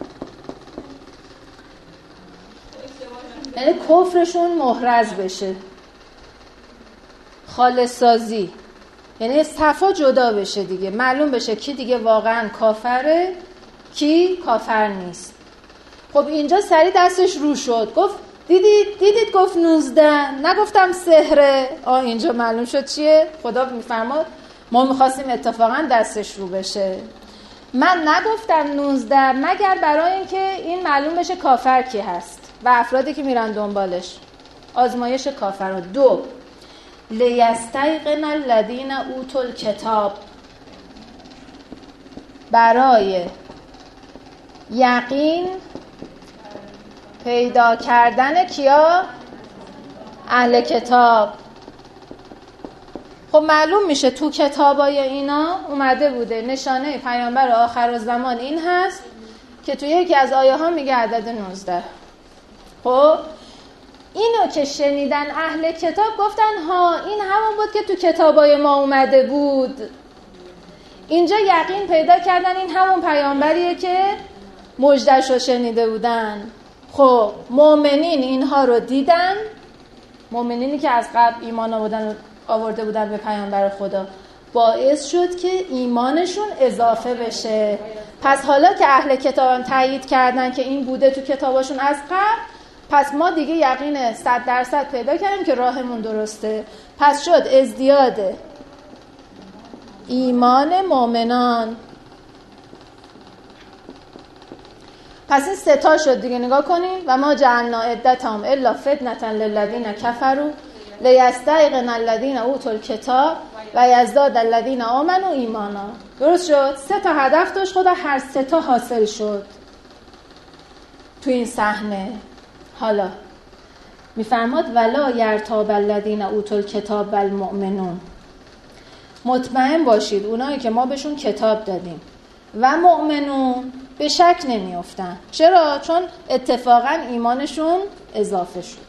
یعنی کفرشون محرز بشه، خالص سازی، یعنی صفا جدا بشه دیگه، معلوم بشه کی دیگه واقعا کافره کی کافر نیست. خب اینجا سری دستش رو شد، گفت دیدید گفت 19، نگفتم سحره. اینجا معلوم شد چیه؟ خدا میفرماد ما میخواستیم اتفاقا دستش رو بشه. من نگفتم 19 مگر برای اینکه این معلوم بشه کافر کی هست و افرادی که میرن دنبالش. آزمایش کافران. 2 لیستیقن الذین اوتوا الکتاب. برای یقین پیدا کردن کیا؟ اهل کتاب. خب معلوم میشه تو کتابای اینا اومده بوده نشانه پیامبر آخرالزمان این هست که توی یکی از آیه ها میگه عدد 19. خب اینو که شنیدن اهل کتاب گفتن ها این همون بود که تو کتابای ما اومده بود. اینجا یقین پیدا کردن این همون پیامبریه که مژده‌ش رو شنیده بودن. خب مؤمنین اینها رو دیدن، مؤمنینی که از قبل ایمان آورده بودن به پیامبر خدا، باعث شد که ایمانشون اضافه بشه. پس حالا که اهل کتاب تایید کردن که این بوده تو کتاباشون از قبل، پس ما دیگه یقین 100% پیدا کردیم که راهمون درسته. پس شد ازدیاد ایمان مؤمنان. پس این سه تا شد دیگه. نگاه کنیم و ما جعلنا عدتهم الا فتنة للذین کفروا لیستیقن الذین اوتوا الکتاب و یزداد الذین آمنوا ایمانا. درست شد؟ سه تا هدف داشت خدا، هر سه تا حاصل شد تو این صحنه. حالا میفرماد ولا یرتاب الذین اوتوا الکتاب والمؤمنون، مطمئن باشید اونایی که ما بهشون کتاب دادیم و مؤمنون به شک نمیافتن. چرا؟ چون اتفاقا ایمانشون اضافه شد.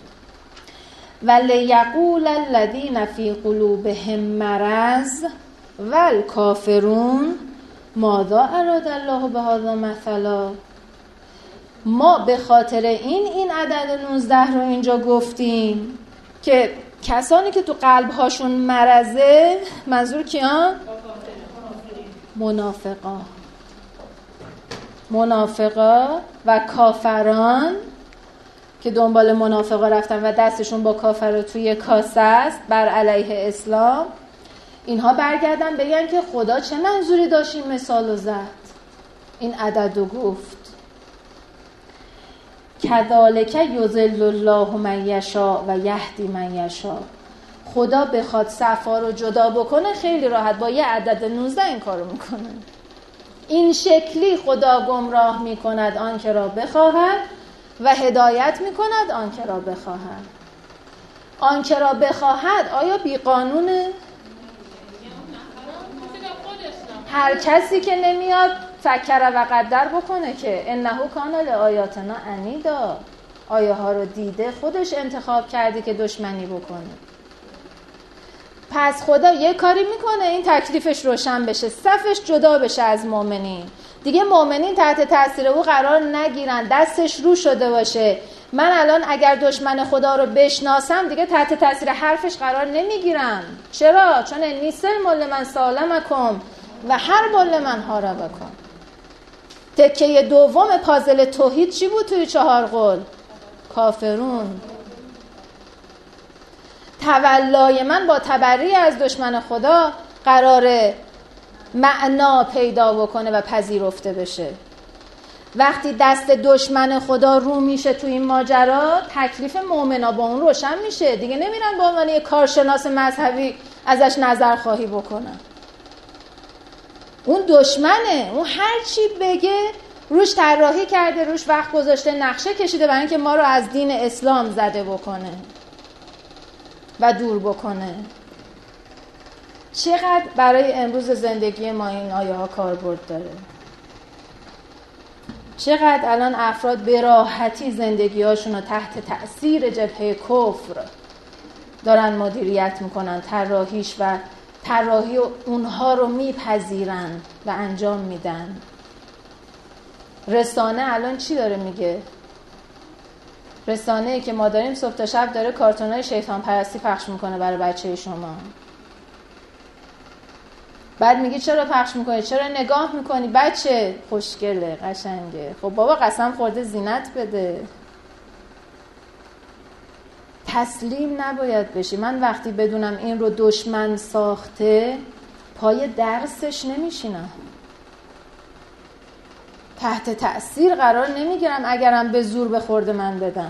ولیقول الذین فی قلوبهم مرض والکافرون ماذا اراد الله بهذا مثلا. ما به خاطر این عدد 19 رو اینجا گفتیم که کسانی که تو قلبهاشون مرضه، منظور کیان؟ منافقا و کافران که دنبال منافقا رفتن و دستشون با کافر توی کاسه است بر علیه اسلام، اینها برگردن بگن که خدا چه منظوری داشت این مثال زد، این عدد رو گفت. کذالک یضل الله من یشاء و یهدی من یشاء. خدا بخواد صفا رو جدا بکنه خیلی راحت با یه عدد 19 این کارو میکنه. این شکلی خدا گمراه میکند آن که را بخواهد و هدایت میکند آن که را بخواهد. آن که را بخواهد آیا بی قانونه؟ هر کسی که نمیاد فکر و قدر بکنه که انه کان لآیاتنا عنیدا، آیه ها رو دیده خودش انتخاب کردی که دشمنی بکنه. پس خدا یه کاری میکنه این تکلیفش روشن بشه، صفش جدا بشه از مؤمنین. دیگه مؤمنین تحت تاثیر او قرار نگیرن، دستش رو شده باشه. من الان اگر دشمن خدا رو بشناسم دیگه تحت تاثیر حرفش قرار نمیگیرم. چرا؟ چون نیسل مول من سالمکم و هر بول من هاربکم. تکه دوم پازل توحید چی بود توی 4 قول؟ کافرون. تولای من با تبری از دشمن خدا قراره معنا پیدا بکنه و پذیرفته بشه. وقتی دست دشمن خدا رو میشه تو این ماجرا، تکلیف مؤمنا با اون روشن میشه دیگه. نمیرن به عنوان یک کارشناس مذهبی ازش نظر خواهی بکنن. اون دشمنه، اون هر چی بگه روش طراحی کرده، روش وقت گذاشته، نقشه کشیده برای اینکه ما رو از دین اسلام زده بکنه و دور بکنه. چقدر برای امروز زندگی ما این آیه ها کاربرد داره. چقدر الان افراد به راحتی زندگی هاشون رو تحت تأثیر جبهه کفر دارن مدیریت میکنن، طراحیش و طراحی اونها رو میپذیرن و انجام میدن. رسانه الان چی داره میگه؟ رسانه‌ای که ما داریم صبح تا شب داره کارتونای شیطان پرستی پخش میکنه برای بچه شما. بعد میگی چرا پخش میکنی؟ چرا نگاه میکنی؟ بچه خوشگله، قشنگه. خب بابا قسم خورده زینت بده. تسلیم نباید بشی. من وقتی بدونم این رو دشمن ساخته پای درسش نمیشینم، تحت تأثیر قرار نمیگیرم اگرم به زور به خورد من بدن.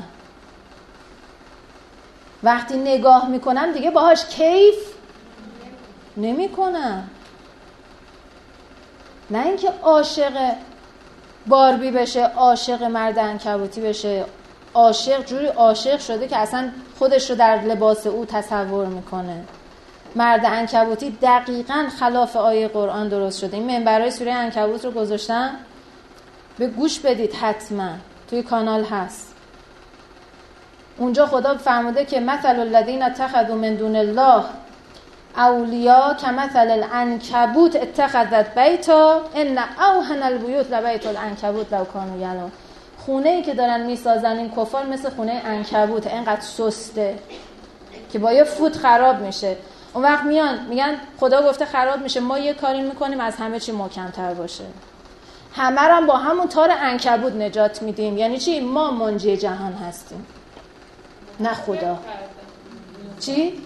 وقتی نگاه میکنم دیگه باهاش کیف نمیکنم. نه اینکه عاشق باربی بشه، عاشق مرد عنکبوتی بشه. عاشق جوری عاشق شده که اصلا خودش رو در لباس او تصور میکنه. مرد عنکبوتی دقیقاً خلاف آیه قرآن درست شده. این منبرای سوره عنکبوت رو گذاشتم، به گوش بدید حتما، توی کانال هست. اونجا خدا فرموده که مثل الذین اتخذوا من دون الله اولیاء کمثل العنکبوت اتخذت بیتا ان اوهن البیوت لبیت العنکبوت لو کانوا یعلمون. خونه ای که دارن میسازن این کفار مثل خونه عنکبوت، اینقدر سسته که با یه فوت خراب میشه. اون وقت میان میگن خدا گفته خراب میشه، ما یه کاری میکنیم از همه چی محکم‌تر باشه، همه رو با همون تار عنکبوت نجات میدیم. یعنی چی؟ ما منجی جهان هستیم، نه خدا. چی؟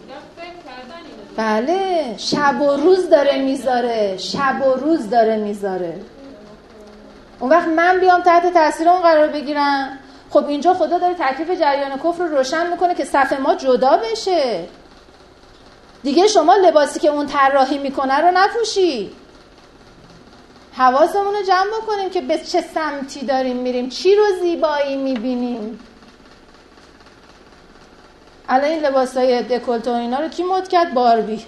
بله، شب و روز داره میذاره، شب و روز داره میذاره. اون وقت من بیام تحت تاثیر اون قرار بگیرم؟ خب اینجا خدا داره تکلیف جریان کفر رو روشن میکنه که صف ما جدا بشه. دیگه شما لباسی که اون طراحی میکنه رو نپوشی. حواسمون رو جمع بکنیم که به چه سمتی داریم میریم، چی رو زیبایی میبینیم. الان این لباسای دکولته و اینا رو کی مد کرد؟ باربی.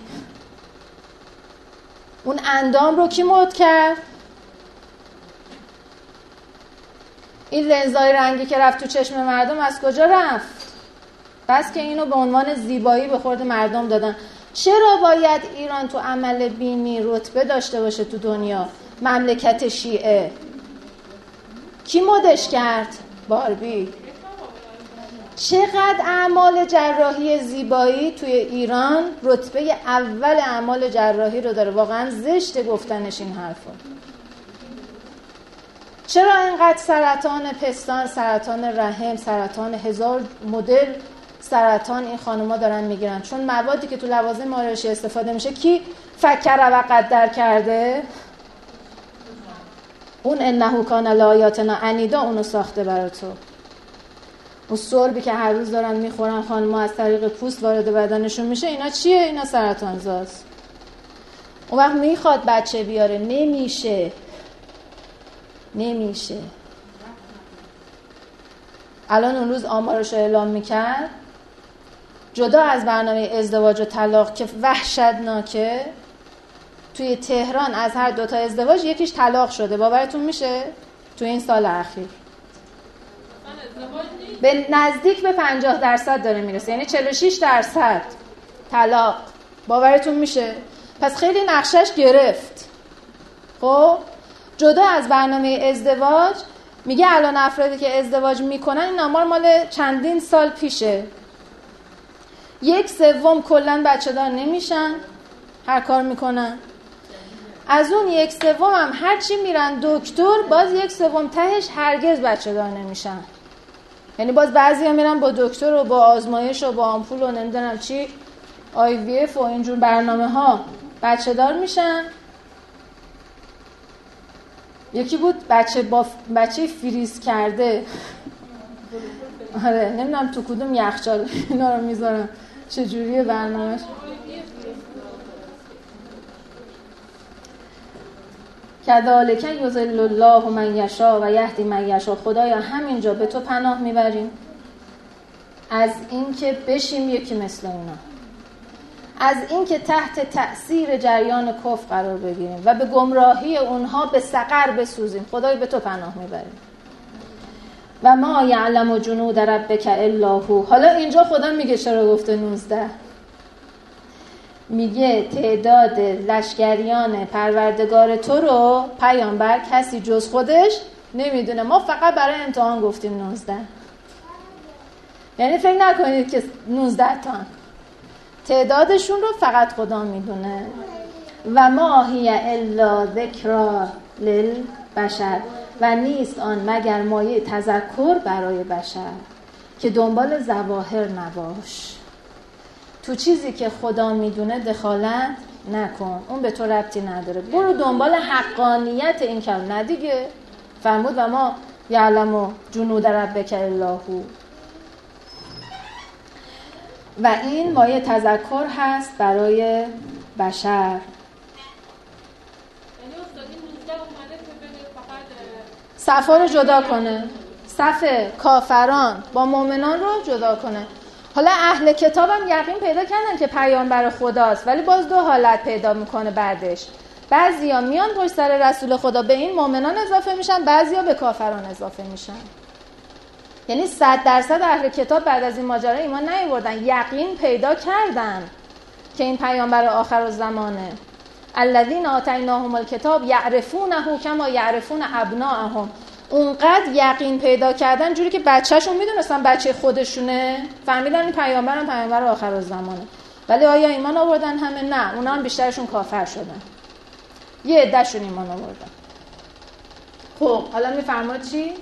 اون اندام رو کی مد کرد؟ این لنزای رنگی که رفت تو چشم مردم از کجا رفت؟ بس که اینو به عنوان زیبایی به خورد مردم دادن. چرا باید ایران تو عمل بینی رتبه داشته باشه تو دنیا؟ مملکت شیعه. کی مدش کرد؟ باربی. چقدر اعمال جراحی زیبایی توی ایران رتبه اول اعمال جراحی رو داره. واقعا زشته گفتنش این حرفو. چرا اینقدر سرطان پستان، سرطان رحم، سرطان هزار مدل سرطان این خانوما دارن میگیرن؟ چون موادی که تو لوازم آرایشی استفاده میشه کی فکر و قدر کرده؟ اون انه کان لآیاتنا عنیدا اونو ساخته برای تو. اون سربی که هر روز دارن میخورن خانوما از طریق پوست وارد بدنشون میشه، اینا چیه؟ اینا سرطانزاست. اون وقت میخواد بچه بیاره، نمیشه. الان اون روز آمارش رو اعلام میکرد، جدا از برنامه ازدواج و طلاق که وحشتناکه، توی تهران از هر دوتا ازدواج یکیش طلاق شده. باورتون میشه؟ توی این سال اخیر به نزدیک به 50% داره میرسه، یعنی 46% طلاق. باورتون میشه؟ پس خیلی نقشش گرفت. خب جدا از برنامه ازدواج میگه الان افرادی که ازدواج میکنن این آمار مال چندین سال پیشه، 1/3 کلن بچه دار نمیشن هر کار میکنن. از اون 1/3 هم هر چی میرن دکتر باز 1/3 تهش هرگز بچه دار نمیشن. یعنی باز بعضی هم میرن با دکتر و با آزمایش و با آمپول و نمیدونم چی IVF و اینجور برنامه ها بچه دار میشن. یکی بود بچه فریز کرده. آره نمیدونم تو کدوم یخچال اینا رو میذارن، چجوریه برنامهش. کذالک یضل الله من یشاء و یهدی من یشاء. خدایا همینجا به تو پناه میبریم از این که بشیم یکی مثل اونا، از این که تحت تأثیر جریان کفر قرار بگیریم و به گمراهی اونها به سقر بسوزیم. خدای به تو پناه میبریم. و ما یعلم جنود ربک الا هو. حالا اینجا خدا میگه چرا گفته 19؟ میگه تعداد لشکریان پروردگار تو رو پیامبر کسی جز خودش نمیدونه، ما فقط برای امتحان گفتیم 19. یعنی فکر نکنید که 19 تا تعدادشون رو فقط خدا میدونه. و ما هی الا ذکر للبشر. و نیست آن مگر مایه تذکر برای بشر که دنبال ظواهر نباش. تو چیزی که خدا میدونه دخالت نکن، اون به تو ربطی نداره. برو دنبال حقانیت این کلام. نه دیگه فرمود و ما یعلم جنود ربک الا هو. و این مایه تذکر هست برای بشر. صفا رو جدا کنه، صف کافران با مؤمنان رو جدا کنه. حالا اهل کتاب هم یقین پیدا کردن که پیامبر خداست، ولی باز دو حالت پیدا میکنه بعدش. بعضیا میان پشت سر رسول خدا به این مؤمنان اضافه میشن، بعضیا به کافران اضافه میشن. یعنی 100% اهل کتاب بعد از این ماجرا ایمان نیاوردن، یقین پیدا کردن که این پیامبر آخرالزمانه. الذین آتیناهم الکتاب یعرفونه کما یعرفون ابناءهم. اونقدر یقین پیدا کردن جوری که بچه‌شون میدونستن بچه خودشونه، فهمیدن این پیامبر آخرالزمانه. ولی آیا ایمان آوردن همه؟ نه، اونا هم بیشترشون کافر شدن، یه عده‌شون ایمان آوردن. خب حالا میفرماد چی؟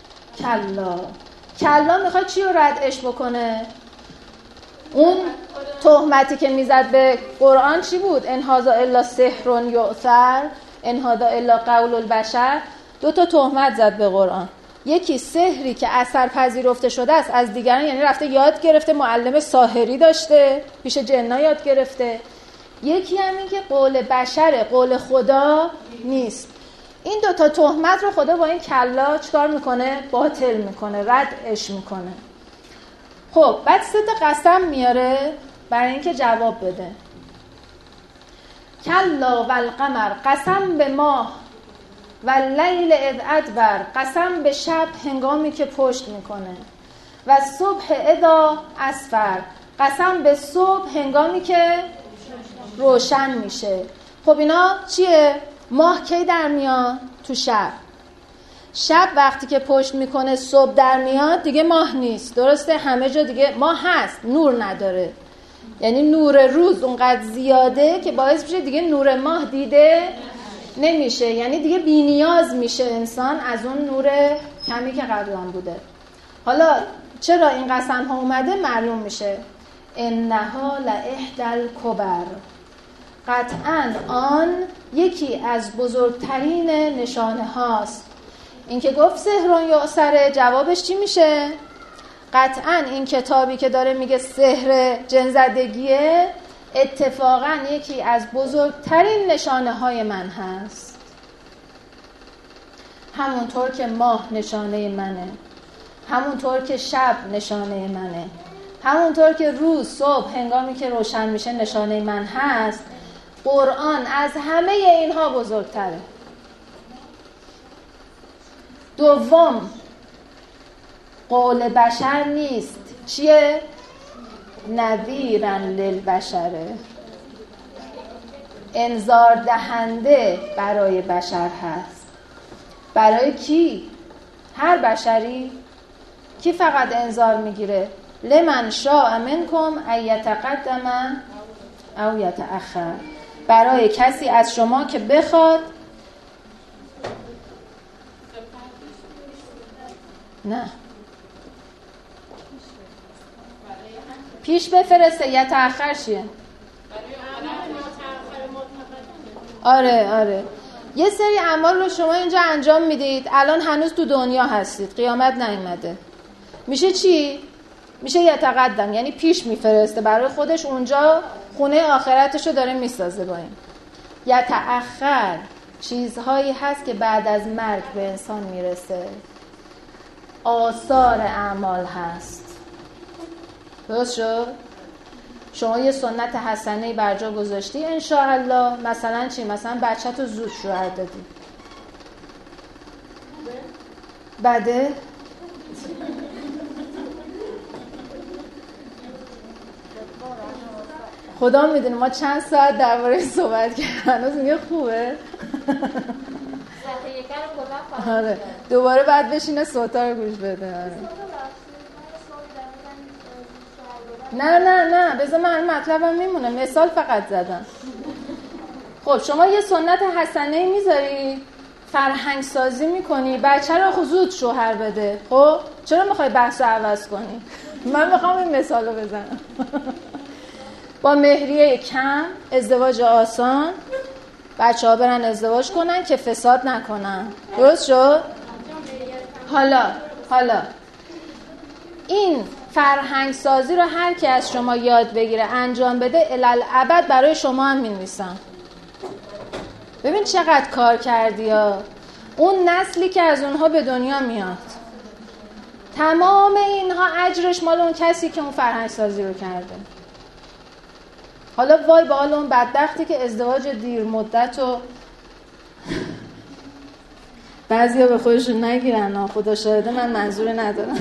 کلا میخواد چی رو ردش بکنه؟ اون تهمتی که میزد به قرآن چی بود؟ ان هذا الا سحر یؤثر، ان هذا الا قول البشر. 2 تا تهمت زد به قرآن. یکی سحری که اثر پذیرفته شده است از دیگران، یعنی رفته یاد گرفته، معلم ساحری داشته، پیش جنا یاد گرفته. یکی همین که قول بشره، قول خدا نیست. این 2 تا تهمت رو خدا با این کلا چکار میکنه؟ باطل میکنه، ردش میکنه. خب بعد 3 تا قسم میاره برای اینکه جواب بده. کلا والقمر، قسم به ماه، و لیل اذ ادبر، قسم به شب هنگامی که پشت میکنه، و صبح اذا اسفر، قسم به صبح هنگامی که روشن میشه. خب اینا چیه؟ ماه کی در میاد؟ تو شب. شب وقتی که پشت میکنه صبح در میاد دیگه ماه نیست، درسته؟ همه جا دیگه ماه هست، نور نداره. یعنی نور روز اونقدر زیاده که باعث میشه دیگه نور ماه دیده نمیشه، یعنی دیگه بی نیاز میشه انسان از اون نور کمی که قبلا بوده. حالا چرا این قسم ها اومده معلوم میشه. انها لاحدی الکبر، قطعاً آن یکی از بزرگترین نشانه هاست. این که گفت سحر یؤثر، جوابش چی میشه؟ قطعاً این کتابی که داره میگه سحر جن‌زدگیه، اتفاقاً یکی از بزرگترین نشانه های من هست. همونطور که ماه نشانه منه، همونطور که شب نشانه منه، همونطور که روز صبح هنگامی که روشن میشه نشانه من هست، قرآن از همه اینها بزرگتره. دوم، قول بشر نیست. چیه؟ نذیرا للبشره، انذار دهنده برای بشر هست. برای کی؟ هر بشری. کی فقط انذار میگیره؟ لمن شاء منکم ان یتقدم او یتأخر، برای کسی از شما که بخواد. نه، پیش بفرسته. یتأخر چیه؟ آره یه سری اعمال رو شما اینجا انجام میدید، الان هنوز تو دنیا هستید، قیامت نیومده. میشه چی؟ میشه یتقدم، یعنی پیش میفرسته برای خودش، اونجا خونه آخرتشو داره میسازه. با این یتأخر چیزهایی هست که بعد از مرگ به انسان میرسه، آثار اعمال هست. درست شد؟ شما یه سنت حسنه‌ای بر جا گذاشتی انشاءالله، مثلا چی؟ مثلا بچه‌تو زود شوهر دادی. بده؟ خدا میدونه ما چند ساعت درباره صحبت کردیم، هنوز میگه خوبه. آره دوباره بعد بشینه صوتا رو گوش بده. آره. نه بذار من مطلبم میمونه، مثال فقط زدم. خب شما یه سنت حسنه میذاری، فرهنگ سازی میکنی، بچه رو زود شوهر بده. خب چرا میخوای بحث رو عوض کنی؟ من میخوام این مثال رو بزنم. با مهریه کم، ازدواج آسان، بچه ها برن ازدواج کنن که فساد نکنن. درست شد؟ حالا این فرهنگ سازی رو هر کی از شما یاد بگیره انجام بده، الالعبد برای شما هم می‌نویسن. ببین چقدر کار کردی ها. اون نسلی که از اونها به دنیا میاد. تمام اینها اجرش مال اون کسی که اون فرهنگ سازی رو کرده. حالا وای به حال اون بدبختی که ازدواج دیر مدت و بعضیا به خودشون نگیرن، خدا شاهده من منظور ندارم.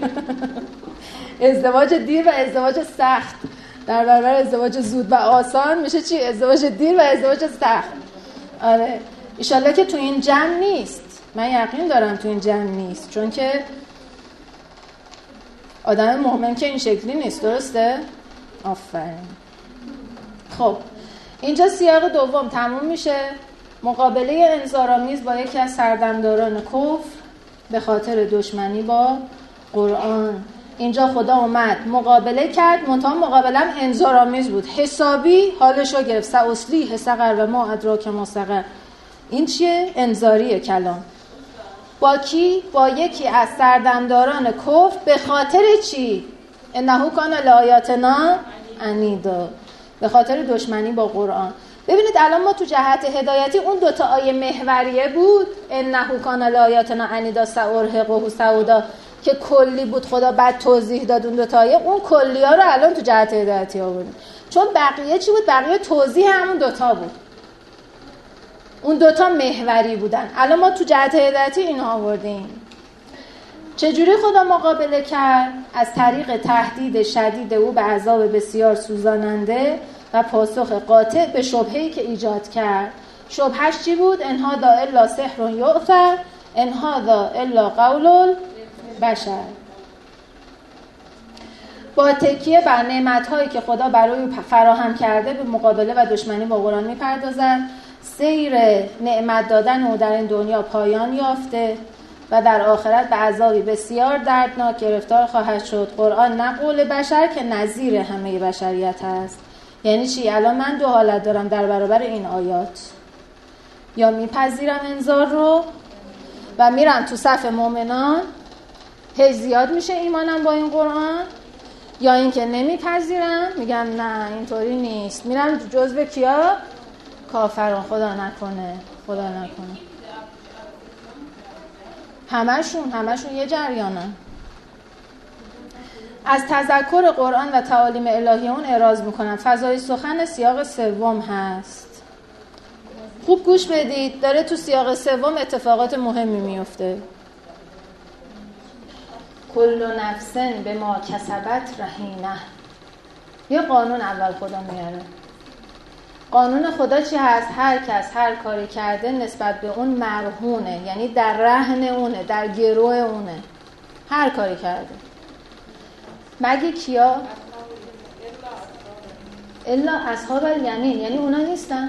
ازدواج دیر و ازدواج سخت در برابر ازدواج زود و آسان میشه چی؟ ازدواج دیر و ازدواج سخت. آره ایشالله که تو این جمع نیست. من یقین دارم تو این جمع نیست، چون که آدم مؤمن که این شکلی نیست. درسته؟ آفرین. خب اینجا سیاق دوم تموم میشه. مقابله انذارآمیز با یکی از سردمداران کفر به خاطر دشمنی با قرآن. اینجا خدا اومد مقابله کرد، منتها مقابله انذارآمیز بود، حسابی حالشو گرفت. سأصلیه سقر و ما ادراک ما سقر. این چیه؟ انذاریه کلام. با کی؟ با یکی از سردمداران کفر. به خاطر چی؟ انه کان لآیاتنا عنیدا، به خاطر دشمنی با قرآن. ببینید الان ما تو جهت هدایتی اون دوتا آیه محوریه بود، انه کان لآیاتنا عنیدا سأرهقه سعودا، که کلی بود، خدا بعد توضیح داد اون دوتا آیه. اون کلی ها رو الان تو جهت هدایتی آوردیم، چون بقیه چی بود؟ بقیه توضیح همون دوتا بود. اون دوتا محوری بودن. الان ما تو جهت هدایتی اینها آوردیم. چجوری خدا مقابله کرد؟ از طریق تهدید شدید او به عذاب بسیار سوزاننده و پاسخ قاطع به شبهه‌ای که ایجاد کرد. شبهش چی بود؟ ان هذا الا سحر یؤثر ان هذا الا قول البشر. با تکیه بر نعمت‌هایی که خدا برای فراهم کرده به مقابله و دشمنی با قرآن می‌پردازند. سیر نعمت دادن او در این دنیا پایان یافته و در آخرت به عذابی بسیار دردناک گرفتار خواهد شد. قرآن نه قول بشر که نظیر همه بشریت هست. یعنی چی؟ الان من دو حالت دارم در برابر این آیات. یا میپذیرم انذار رو و میرم تو صف مؤمنان، هی زیاد میشه ایمانم با این قرآن، یا اینکه نمیپذیرم، میگم نه اینطوری نیست، میرم جزو کیا؟ کافران. خدا نکنه، خدا نکنه. همشون یه جریانن. از تذکر قرآن و تعالیم الهی اون اعراض میکنم. فضای سخن سیاق سوم هست. خوب گوش بدید، داره تو سیاق سوم اتفاقات مهمی میفته. کل نفس به ما کسبت رهینه. یه قانون اول خدا میاره. قانون خدا چی هست؟ هر کس هر کاری کرده نسبت به اون مرهونه، یعنی در رهن اونه، در گروه اونه. هر کاری کرده. مگه کیا؟ الا اصحاب الیمین. یعنی اونا نیستن؟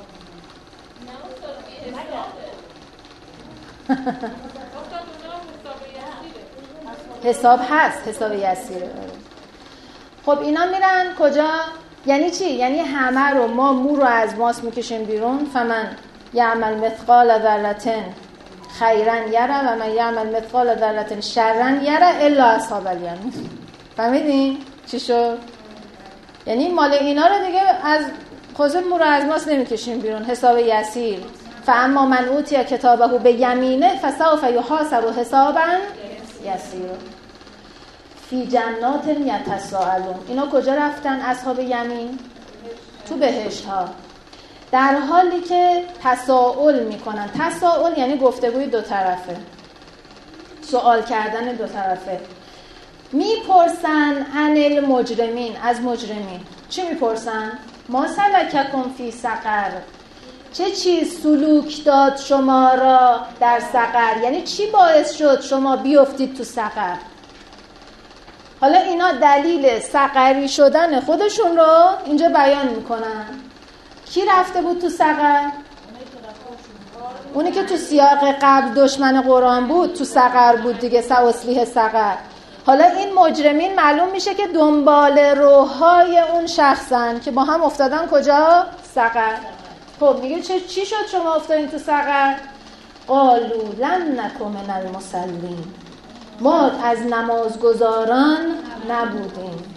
حساب هست، حساب یسیره. خب اینا میرن کجا؟ یعنی چی؟ یعنی همه رو ما مو رو از ماست میکشیم بیرون. فمن یعمل مثقال ذره خیرا یره و من یعمل مثقال ذره شرا یره الا اصحاب الیمین. فهمیدین چی شد؟ یعنی مال اینا رو دیگه از خوزه مو رو از ماست نمیکشیم بیرون، حساب یسیر. فاما من اوتی کتابه به یمینه فسوف یحاسب حسابا یسیرا فی جنات یتساءلون. اینا کجا رفتن اصحاب یمین؟ تو بهشت ها، در حالی که تساؤل میکنن. تساؤل یعنی گفتگوی دو طرفه، سوال کردن دو طرفه. میپرسن عن المجرمین، از مجرمین. چی میپرسن؟ ما سلککم فی سقر، چه چیز سلوک داد شما را در سقر؟ یعنی چی باعث شد شما بیفتید تو سقر؟ حالا اینا دلیل سقری شدن خودشون رو اینجا بیان میکنن. کی رفته بود تو سقر؟ اونی که تو سیاق قبل دشمن قرآن بود تو سقر بود دیگه، سأصلیه سقر. حالا این مجرمین معلوم میشه که دنبال روحای اون شخصن که با هم افتادن کجا؟ سقر. خب میگه چی شد شما افتادین تو سقر؟ قالوا لم نکن من المصلین، ما از نمازگزاران نبودیم.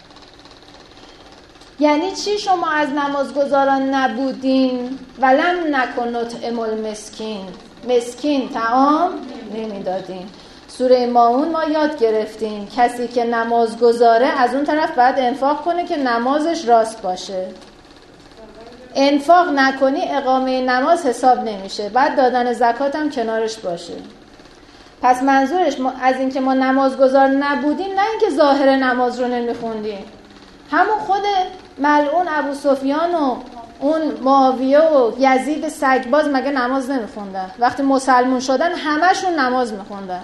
یعنی چی شما از نمازگزاران نبودین؟ ولم نکن نطعم المسکین، مسکین طعام نمیدادیم. سوره ماعون ما یاد گرفتیم کسی که نماز گذاره از اون طرف باید انفاق کنه که نمازش راست باشه. انفاق نکنی اقامه نماز حساب نمیشه. بعد دادن زکات هم کنارش باشه. پس منظورش از این که ما نمازگزار نبودیم نه اینکه ظاهر نماز رو نمیخوندیم. همون خود ملعون ابو سفیان و اون معاویه و یزید سگباز مگه نماز نمیخوندن؟ وقتی مسلمون شدن همشون نماز میخوندن.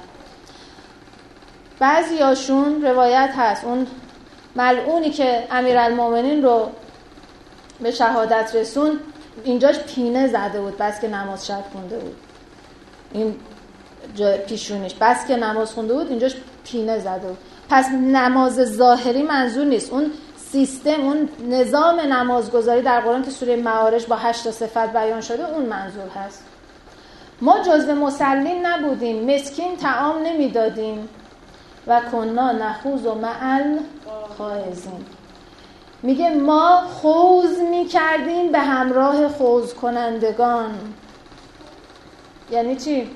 بعضیاشون روایت هست اون ملعونی که امیرالمومنین رو به شهادت رسون اینجاش پینه زده بود بس که نماز شب خونده بود. این پیشونیش بس که نماز خونده بود اینجاش پینه زده بود. پس نماز ظاهری منظور نیست. اون سیستم، اون نظام نمازگذاری در قرآن که سوره معارج با 8 صفت بیان شده اون منظور هست. ما جزو مسلمین نبودیم، مسکین طعام نمیدادیم و کنا نخوض و مع الخائضین. میگه ما خوض میکردیم به همراه خوض کنندگان. یعنی چی؟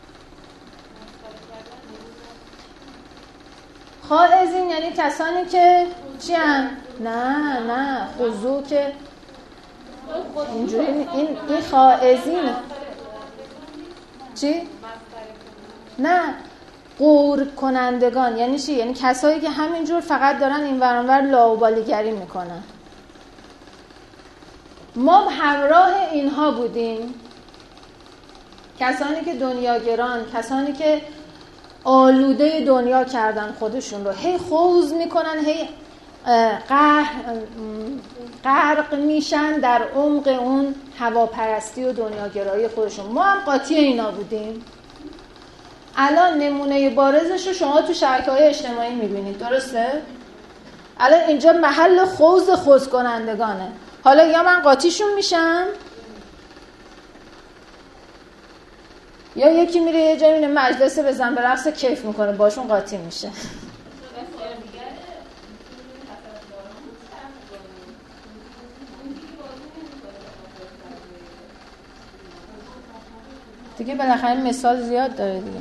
خائضین یعنی کسانی که چی هم؟ نه خوضو که اینجوری این خائضین چی؟ نه غور کنندگان. یعنی چی؟ یعنی کسایی که همینجور فقط دارن این ور اون ور لاابالیگری میکنن. ما همراه اینها بودیم، کسانی که دنیاگران، کسانی که آلوده دنیا کردن خودشون رو، هی خوض میکنن، هی غرق میشن در عمق اون هواپرستی و دنیاگرایی خودشون. ما هم قاطی اینا بودیم. الان نمونه بارزش رو شما تو شبکه‌های اجتماعی میبینید، درسته؟ الان اینجا محل خوض کنندگانه. حالا یا من قاطیشون میشم یا یکی میره یه جایی میره مجلس بزن به رقص کیف میکنه باشون قاطی میشه. دیگه بالاخره مثال زیاد داره دیگه.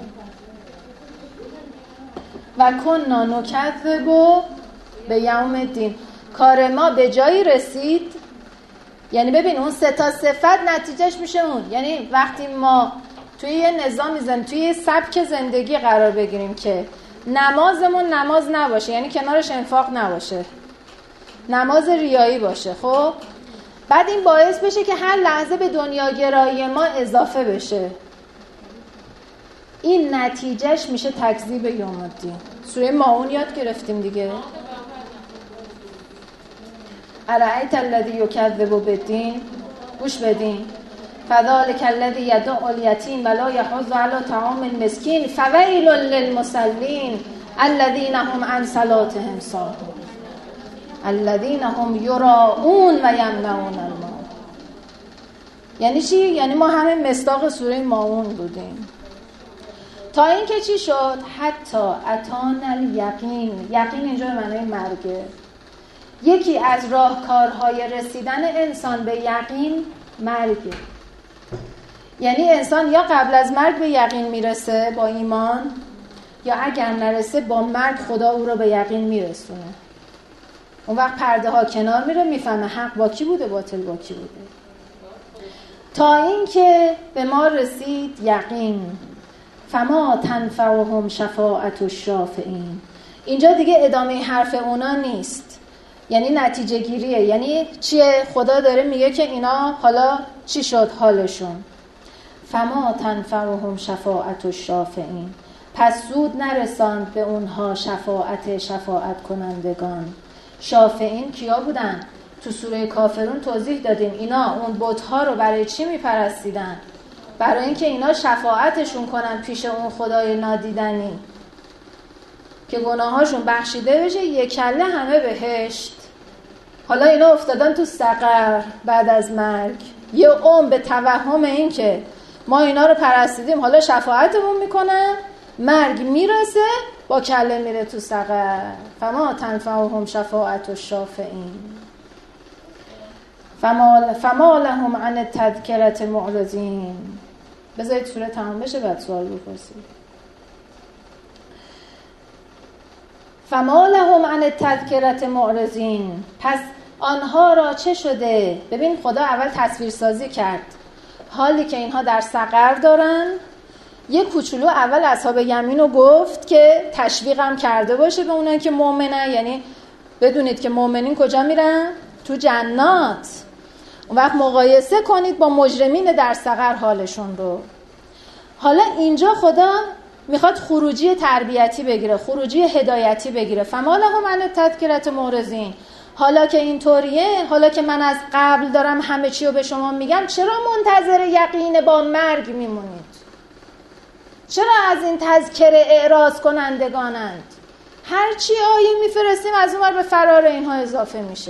و کنا نکذب به یوم الدین. کار ما به جایی رسید، یعنی ببین اون 3 تا صفت نتیجهش میشه اون. یعنی وقتی ما توی یه نظامی توی یه سبک زندگی قرار بگیریم که نمازمون نماز نباشه، یعنی کنارش انفاق نباشه، نماز ریایی باشه، خب بعد این باعث بشه که هر لحظه به دنیاگرایی ما اضافه بشه، این نتیجهش میشه تکذیب یوم الدین. سوره ماعون یاد گرفتیم دیگه. ارأیت الذی یکذب بالدین، گوش بدین، فذلک الذی یدع الیتیم ولا یحض علی طعام المسکین فویل للمصلین الذین هم عن صلاتهم ساهون الذین هم یراؤون و یمنعون الماء. یعنی چی؟ یعنی ما همه مصداق سوره ماعون بودیم تا اینکه چی شد؟ حتی اتانا الیقین. یقین اینجا به معنای مرگه. یکی از راهکارهای رسیدن انسان به یقین مرگه. یعنی انسان یا قبل از مرگ به یقین میرسه با ایمان، یا اگر نرسه با مرگ خدا او رو به یقین میرسونه. اون وقت پرده ها کنار میره، میفهمه حق با کی بوده، باطل با کی بوده. تا این که به ما رسید یقین. فما تنفعهم شفاعت الشافعین. اینجا دیگه ادامه حرف اونا نیست، یعنی نتیجه گیریه. یعنی چیه؟ خدا داره میگه که اینا حالا چی شد حالشون. فما تنفعهم شفاعت الشافعین. پس سود نرساند به اونها شفاعت کنندگان. شافعین کیا بودن؟ تو سوره کافرون توضیح دادیم. اینا اون بت‌ها رو برای چی میپرستیدن؟ برای اینکه اینا شفاعتشون کنن پیش اون خدای نادیدنی که گناهاشون بخشیده بشه، یک کله همه بهشت. حالا اینا افتادن تو سقر بعد از مرگ، یه عمر به توهم این که ما اینا رو پرستیدیم حالا شفاعتمون میکنن، مرگ میرسه با کله میره تو سقر. فما تنفعهم شفاعت الشافعین فما لهم عن التذکرة معرضین. بذارید سوره تمام بشه بعد سوال بپرسید. فما لهم عن التذکرة معرضین، پس آنها را چه شده؟ ببین خدا اول تصویر سازی کرد حالی که اینها در سقر دارن. یه کوچولو اول اصحاب یمین رو گفت که تشویقم کرده باشه به اونایی که مؤمنن، یعنی بدونید که مؤمنین کجا میرن؟ تو جنات. اون وقت مقایسه کنید با مجرمین در سقر حالشون رو. حالا اینجا خدا میخواد خروجی تربیتی بگیره، خروجی هدایتی بگیره. فما لهم عن التذکرة معرضین، حالا که اینطوریه، حالا که من از قبل دارم همه چی رو به شما میگم، چرا منتظر یقین با مرگ میمونید؟ چرا از این تذکره اعراض کنندگانند؟ هرچی آیه میفرستیم از اونور به فرار اینها اضافه میشه.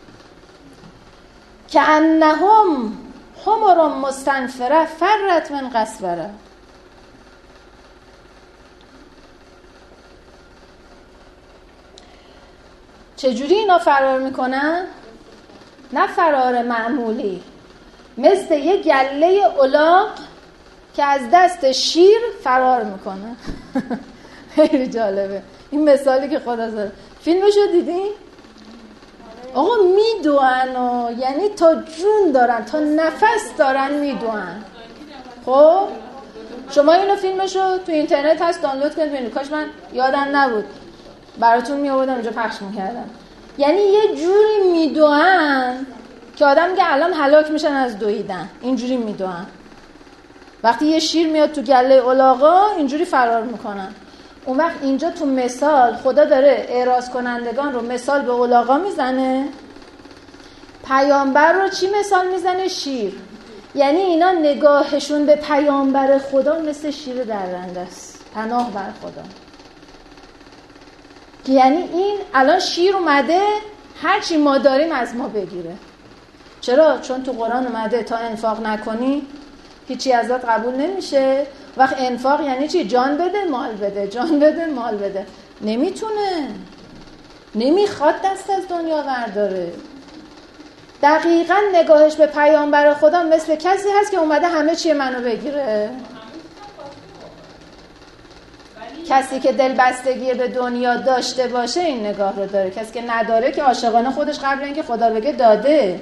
که انهم حمر مستنفره فرت من قسوره. چجوری اینا فرار میکنن؟ نه فرار معمولی، مثل یه گله الاغ که از دست شیر فرار میکنه. خیلی جالبه این مثالی که خدا زده. فیلمشو دیدین؟ آقا میدوئن و یعنی تا جون دارن، تا نفس دارن میدوئن. خب شما اینو فیلمشو تو اینترنت هست دانلود کنید ببینید. کاش من یادم نبود براتون میآوردم اینجا پخش میکردم. یعنی یه جوری میدوئن که آدم میگه الان هلاک میشن از دویدن. اینجوری میدوئن. وقتی یه شیر میاد تو گله الاغا اینجوری فرار میکنن. اون وقت اینجا تو مثال خدا داره اعراض کنندگان رو مثال به الاغا میزنه، پیامبر رو چی مثال میزنه؟ شیر. یعنی اینا نگاهشون به پیامبر خدا مثل شیر درنده است. پناه بر خدا. یعنی این الان شیر اومده هرچی ما داریم از ما بگیره. چرا؟ چون تو قرآن اومده تا انفاق نکنی هیچی ازت قبول نمیشه. وقت انفاق یعنی چی؟ جان بده مال بده، جان بده مال بده. نمیتونه، نمیخواد دست از دنیا برداره. دقیقاً نگاهش به پیامبر خدا مثل کسی هست که اومده همه چی منو بگیره. کسی که دلبستگی به دنیا داشته باشه این نگاه رو داره. کسی که نداره که عاشقانه خودش قبل اینکه خدا بگه داده.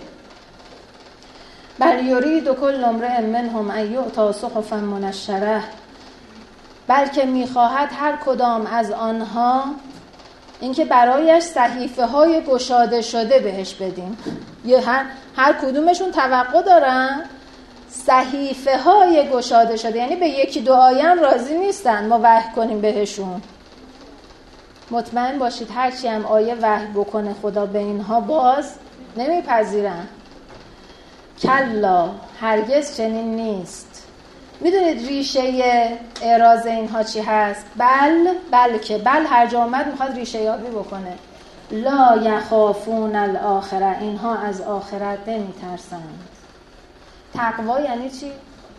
بل یرید کل امرئ منهم ان یؤتی صحفا منشره، بلکه میخواهد هر کدام از آنها اینکه برایش صحیفه های گشاده شده بهش بدیم. هر کدومشون توقع دارن صحیفه های گشاده شده، یعنی به یکی دو آیه هم راضی نیستن ما وحی کنیم بهشون. مطمئن باشید هرچی هم آیه وحی بکنه خدا به اینها باز نمیپذیرن. کلا، هرگز چنین نیست. میدونید ریشه اعراض اینها چی هست؟ بلکه هر جا اومد میخواد ریشه یابی بکنه. لا یخافون الاخره، اینها از آخرت نمیترسند. تقوا یعنی چی؟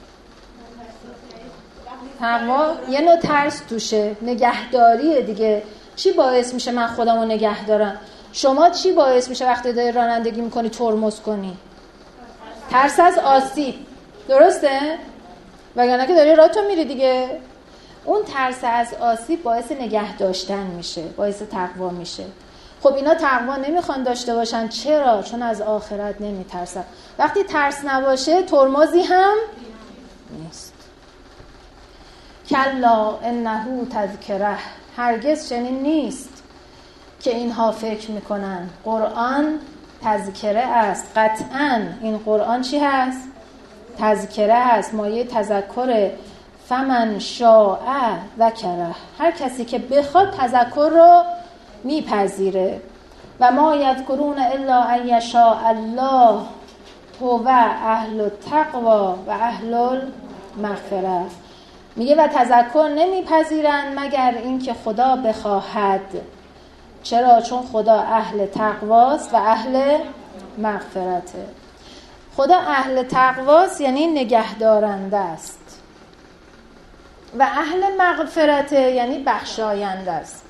تقوا یه نوع ترس توشه، نگهداریه دیگه. چی باعث میشه من خودمو نگه دارم؟ شما چی باعث میشه وقتی داری رانندگی میکنی ترمز کنی؟ ترس از آسیب، درسته؟ وگرنه که داری راهتو میری دیگه. اون ترس از آسیب باعث نگه داشتن میشه، باعث تقوا میشه. خب اینا تقوا نمیخوان داشته باشن. چرا؟ چون از آخرت نمیترسن. وقتی ترس نباشه ترمزی هم نیست. کلا انه تذکره، هرگز چنین نیست که اینها فکر میکنن. قرآن تذکره است. قطعاً این قرآن چی هست؟ تذکره است، مایه تذکره. فمن شاء ذکره، هر کسی که بخواد تذکر رو میپذیره. و ما یذکرون الا ان یشاء الله هو اهل التقوا و اهل المغفره. میگه و تذکر نمیپذیرن مگر اینکه خدا بخواهد. چرا؟ چون خدا اهل تقواست و اهل مغفرته. خدا اهل تقواست یعنی نگهدارنده است و اهل مغفرته یعنی بخشاینده است.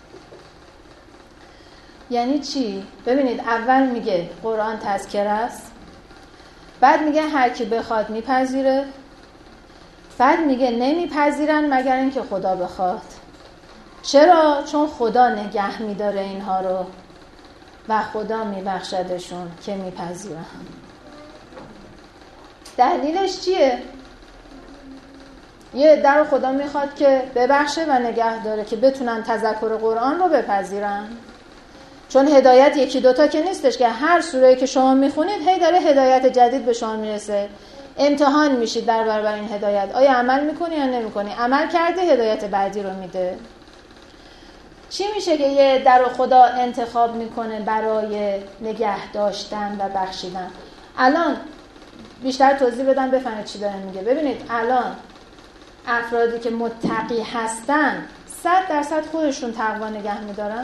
یعنی چی؟ ببینید اول میگه قرآن تذکره است، بعد میگه هر کی بخواد میپذیره، بعد میگه نمیپذیرن مگر اینکه خدا بخواد. چرا؟ چون خدا نگه میداره اینها رو و خدا میبخشدشون که میپذیرن. دلیلش چیه؟ یه در رو خدا میخواد که ببخشه و نگه داره که بتونن تذکر قرآن رو بپذیرن. چون هدایت یکی دوتا که نیستش که هر سوره‌ای که شما میخونید هی داره هدایت جدید به شما میرسه. امتحان میشید در برابر این هدایت. آیا عمل میکنی یا نمیکنی؟ عمل کرده هدایت بعدی رو میده. چی میشه که یه در رو خدا انتخاب میکنه برای نگه داشتن و بخشیدن؟ الان بیشتر توضیح بدم بفهمید چی داره میگه. ببینید الان افرادی که متقی هستن 100% خودشون تقوا نگه میدارن؟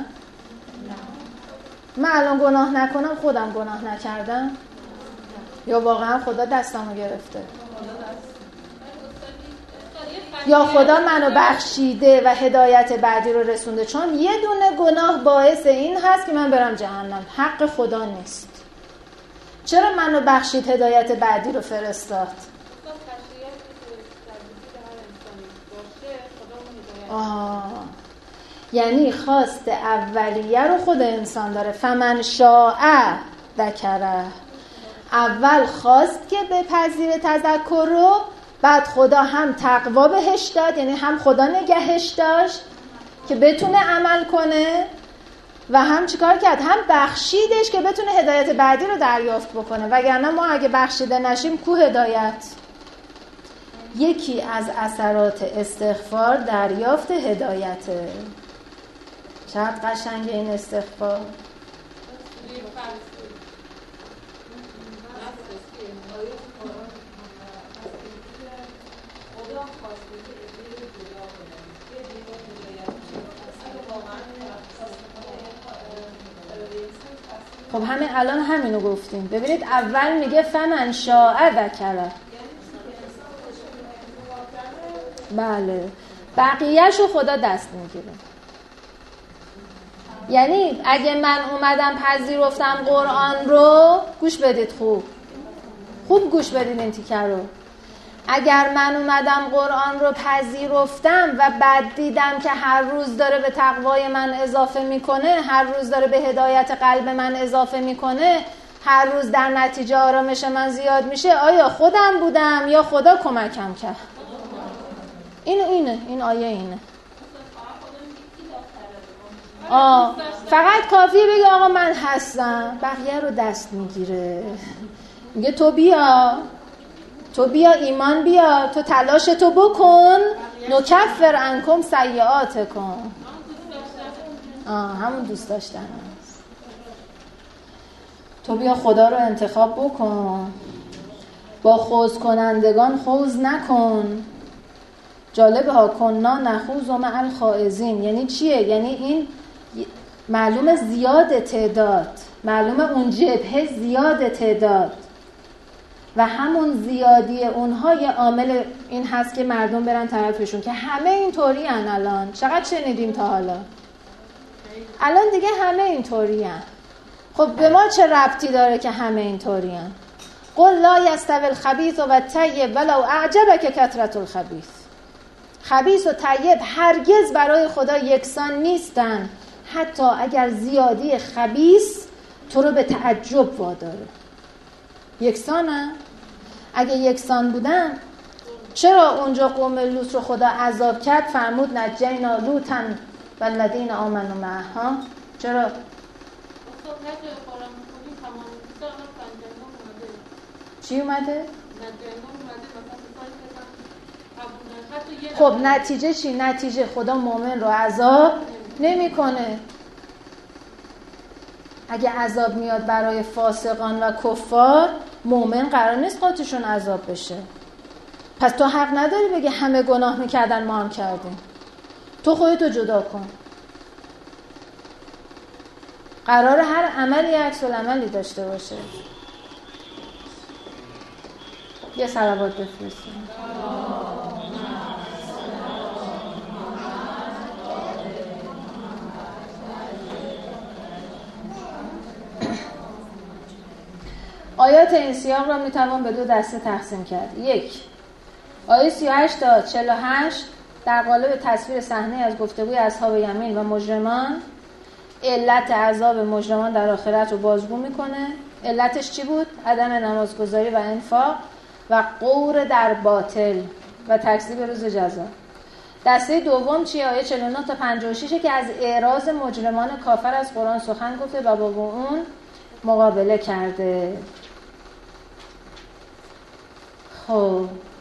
من الان گناه نکنم خودم گناه نکردم؟ یا واقعا خدا دستمو گرفته؟ یا خدا منو بخشیده و هدایت بعدی رو رسونده؟ چون یه دونه گناه باعث این هست که من برم جهنم، حق خدا نیست. چرا منو بخشید هدایت بعدی رو فرستاد؟ یعنی خواست اولیه رو خود انسان داره. فمن شاء ذکره، اول خواست که بپذیره تذکر رو، بعد خدا هم تقوا بهش داد، یعنی هم خدا نگهش داشت که بتونه عمل کنه و هم چیکار کرد؟ هم بخشیدش که بتونه هدایت بعدی رو دریافت بکنه. وگرنه ما اگه بخشیده نشیم کو هدایت؟ یکی از اثرات استغفار دریافت هدایته. چقدر قشنگه این استغفار. خب همین الان همینو گفتیم. ببینید اول میگه فمن شاء ذکره. بله، بقیه‌شو خدا دست میگیره. یعنی اگه من اومدم پذیرفتم قرآن رو، گوش بدید، خوب گوش بدید این تیکه رو. اگر من اومدم قرآن رو پذیرفتم و بعد دیدم که هر روز داره به تقوای من اضافه میکنه، هر روز داره به هدایت قلب من اضافه میکنه، هر روز در نتیجه آرامش من زیاد میشه، آیا خودم بودم یا خدا کمکم کرد؟ این آیه اینه. فقط کافیه بگی آقا من هستم، بقیه رو دست میگیره. میگه تو بیا ایمان بیا، تو تلاش تو بکن، نکفر عنکم سیئاتکم. همون دوست داشتن است. تو بیا خدا رو انتخاب بکن، با خوض کنندگان خوض نکن. جالبه ها، کننا نخوض مع الخائضین. یعنی چیه؟ یعنی این معلومه زیاد تعداد، معلومه اون جبهه زیاد تعداد و همون زیادی اونها یه عامل این هست که مردم برن طرفشون، که همه اینطوری هن. الان چقدر شنیدیم تا حالا؟ الان دیگه همه اینطوری هن. خب به ما چه ربطی داره که همه اینطوری هن؟ قل لا یستوی الخبیث و الطیب ولو اعجبک کثرة الخبیث. خبیث و طیب هرگز برای خدا یکسان نیستن، حتی اگر زیادی خبیث تو رو به تعجب واداره. یکسانن؟ اگه یکسان بودن چرا اونجا قوم لوط رو خدا عذاب کرد؟ فرمود نجینا لوطا والذین آمنوا معه. چرا؟ چی اومده؟ خب نتیجه چی؟ نتیجه خدا مومن رو عذاب نمیکنه. اگه عذاب میاد برای فاسقان و کفار، مومن قرار نیست قاطیشون عذاب بشه. پس تو حق نداری بگی همه گناه میکردن ما هم کردیم. تو خودتو جدا کن. قرار هر عملی عکس العملی داشته باشه. یه صلوات بفرستیم. آیات این سیاق را میتوان به دو دسته تقسیم کرد. یک، آیه 38 تا 48 در قالب تصویر صحنه از گفتگوی اصحاب یمین و مجرمان علت عذاب مجرمان در آخرت رو بازگو میکنه. علتش چی بود؟ عدم نمازگزاری و انفاق و غور در باطل و تکذیب روز جزا. دسته دوم چیه؟ آیه 49 تا 56 که از اعراض مجرمان کافر از قرآن سخن گفته و با اون مقابله کرده. خب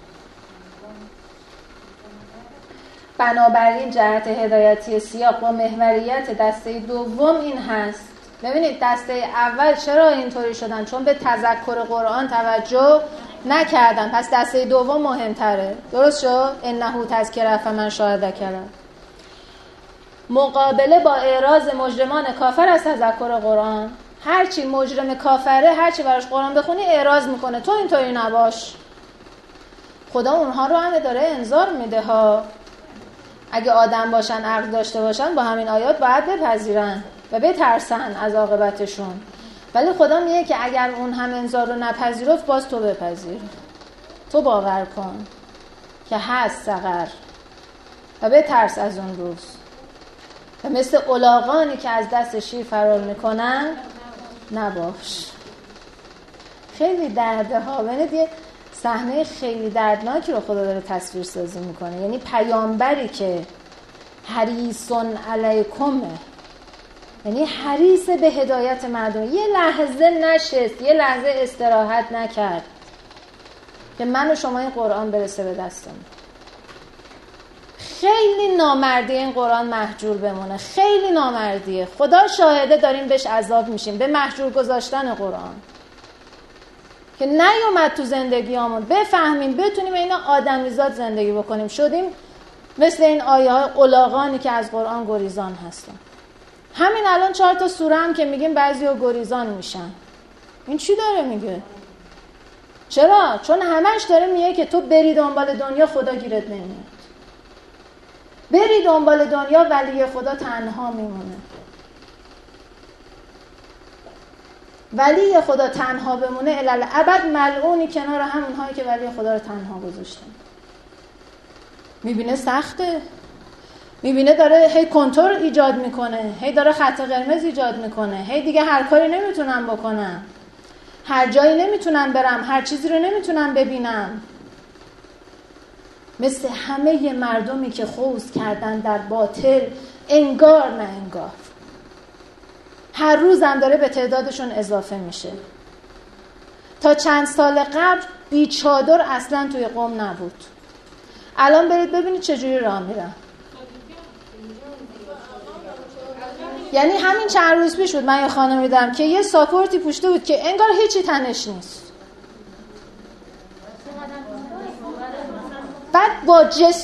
بنابراین جهت هدایتی سیاق و محوریت دسته دوم این هست. ببینید دسته اول چرا اینطوری شدن؟ چون به تذکر قرآن توجه نکردن. پس دسته دوم مهمتره. درست شد؟ انه تذکره فمن شاء ذکر. مقابله با اعراض مجرمان کافر از تذکر قرآن. هرچی مجرم کافره، هرچی براش قرآن بخونی اعراض میکنه. تو اینطوری نباش. خدا اونها رو هم داره انذار میده ها. اگه آدم باشن، عقل داشته باشن، با همین آیات باید بپذیرن و بترسن از عاقبتشون. ولی خدا میگه که اگر اون هم انذار رو نپذیرفت، باز تو بپذیر. تو باور کن که هست سقر و بترس از اون روز و مثل الاغانی که از دست شیر فرار میکنن نباش. خیلی درده ها. ببینید یه صحنه خیلی دردناکی رو خدا داره تصویر سازی میکنه. یعنی پیامبری که حریصون علیکمه، یعنی حریص به هدایت مردم، یه لحظه نشست، یه لحظه استراحت نکرد که من و شما این قرآن برسه به دستمون. خیلی نامردیه این قرآن محجور بمونه. خیلی نامردیه. خدا شاهده داریم بهش عذاب میشیم به محجور گذاشتن قرآن که نیومد تو زندگیامون بفهمیم، بتونیم اینا آدمیزاد زندگی بکنیم. شدیم مثل این آیه های الاغانی که از قرآن گریزان هستن. همین الان 4 تا سوره هم که میگیم بعضیا گریزان میشن. این چی داره میگه؟ چرا؟ چون همش داره میگه که تو بری دنبال دنیا، خدا گیرت نمیاد. بری دنبال دنیا، ولی خدا تنها میمونه. ولی خدا تنها بمونه الالعبد ملعونی کنار همونهایی که ولی خدا رو تنها گذاشتن. میبینه سخته، میبینه داره هی کنترل ایجاد میکنه، هی داره خط قرمز ایجاد میکنه، هی دیگه هر کاری نمیتونم بکنم، هر جایی نمیتونم برم، هر چیزی رو نمیتونم ببینم. مثل همه مردمی که خوض کردن در باطل، انگار نه انگار. هر روز هم داره به تعدادشون اضافه میشه. تا چند سال قبل بیچادر اصلا توی قوم نبود. الان برید ببینید چجوری راه میرن. یعنی همین چند روز پیش بود من یه خانم دیدم که یه ساپورتی پوشته بود که انگار هیچی تنش نیست. بعد با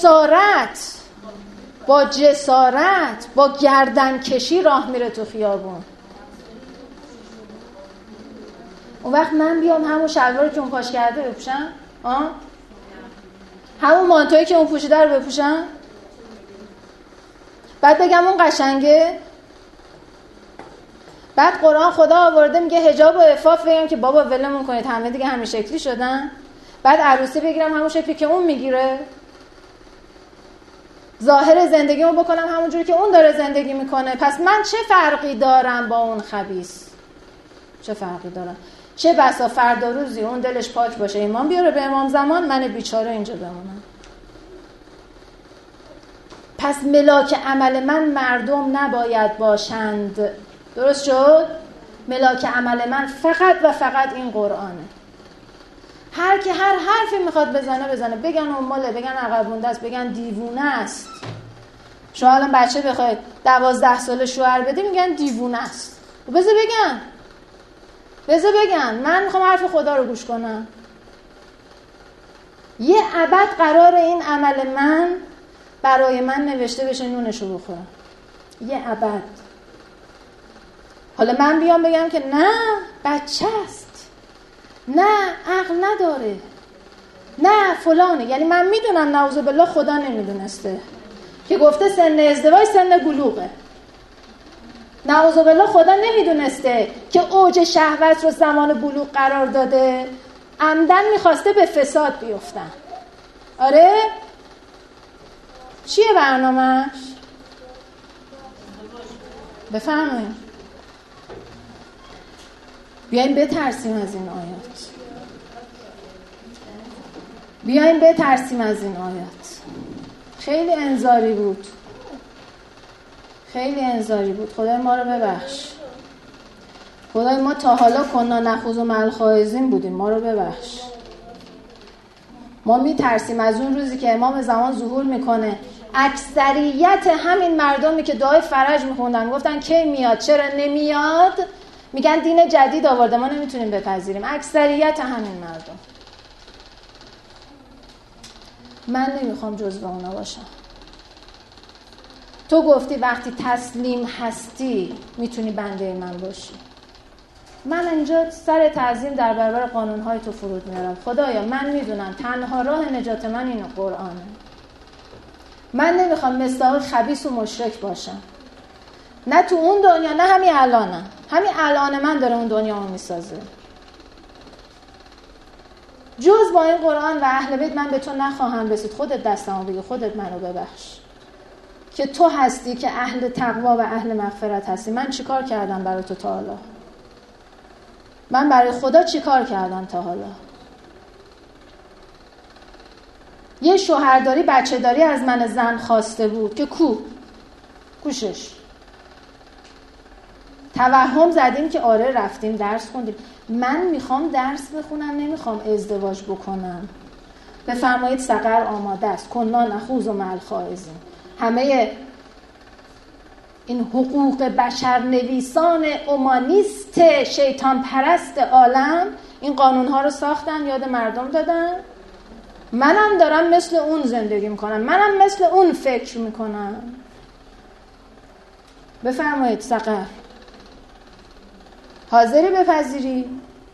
جسارت با گردن کشی راه میره تو خیابون. اون وقت من بیام همون شلواری که اون پاش کرده بپوشم؟ همون مانتویی که اون پوشیده رو بپوشم؟ بعد بگم اون قشنگه؟ بعد قرآن خدا آورده میگه حجاب و عفاف، بگم که بابا ولمون کنید همه دیگه همین شکلی شدن. بعد عروسی بگیرم همون شکلی که اون میگیره، ظاهر زندگیمو بکنم همون جوری که اون داره زندگی میکنه. پس من چه فرقی دارم با اون خبیث؟ چه فرقی دارم؟ چه بسا فردا روزی اون دلش پاک باشه، ایمان بیاره به امام زمان، من بیچاره اینجا بمونم. پس ملاک عمل من مردم نباید باشند. درست شد؟ ملاک عمل من فقط و فقط این قرآنه. هر کی هر حرفی میخواد بزنه، بگن اماله، بگن عقبونده است، بگن دیوونه است. شما الان بچه بخواید 12 ساله شوهر بده میگن دیوونه است. بذار بگن من میخوام حرف خدا رو گوش کنم. یه ابد قرار این عمل من برای من نوشته بشه نونشو بخورم. یه ابد. حالا من بیام بگم که نه بچه است، نه عقل نداره، نه فلانه. یعنی من میدونم نعوذ بالله خدا نمیدونسته که گفته سن ازدواج سن بلوغه. نعوذ بالله خدا نمیدونسته که اوج شهوت رو زمان بلوغ قرار داده، عمدن میخواسته به فساد بیفتن. آره؟ چیه برنامه‌اش؟ بفرمایید. بیایم بترسیم از این آیات. بیایم بترسیم از این آیات. خیلی انذاری بود. خیلی انذاری بود. خدای ما رو ببخش. خدای ما تا حالا کنا نخوض و ملخائزین بودیم، ما رو ببخش. ما میترسیم از اون روزی که امام زمان ظهور میکنه، اکثریت همین مردمی که دعای فرج میخوندن گفتن کی میاد چرا نمیاد، میگن دین جدید آورده ما نمیتونیم بپذیریم. اکثریت همین مردم. من نمیخوام جزو اونا باشم. تو گفتی وقتی تسلیم هستی میتونی بنده من باشی. من اینجا سر تعظیم در برابر قانونهای تو فرود میارم. خدایا من میدونم تنها راه نجات من اینه قرآنه. من نمیخوام مصداق خبیث و مشرک باشم، نه تو اون دنیا نه همین الانم. همین الان من داره اون دنیامو میسازه. جز با این قرآن و اهل بیت من به تو نخواهم رسید. خودت دستمو بگی، خودت منو ببخش که تو هستی که اهل تقوا و اهل مغفرت هستی. من چیکار کردم برای تو تا حالا؟ من برای خدا چیکار کردم تا حالا؟ یه شوهرداری بچه داری از من زن خواسته بود که کوشش توهم زدیم که آره رفتیم درس خوندیم. من میخوام درس بخونم، نمیخوام ازدواج بکنم. بفرمایید سقر آماده است. کنا نخوض و ملخائزین. همه این حقوق بشر نویسان اومانیست شیطان پرست عالم این قانونها رو ساختن، یاد مردم دادن. منم دارم مثل اون زندگی میکنم، منم مثل اون فکر میکنم. بفرمایید سقر حاضری بپذیری؟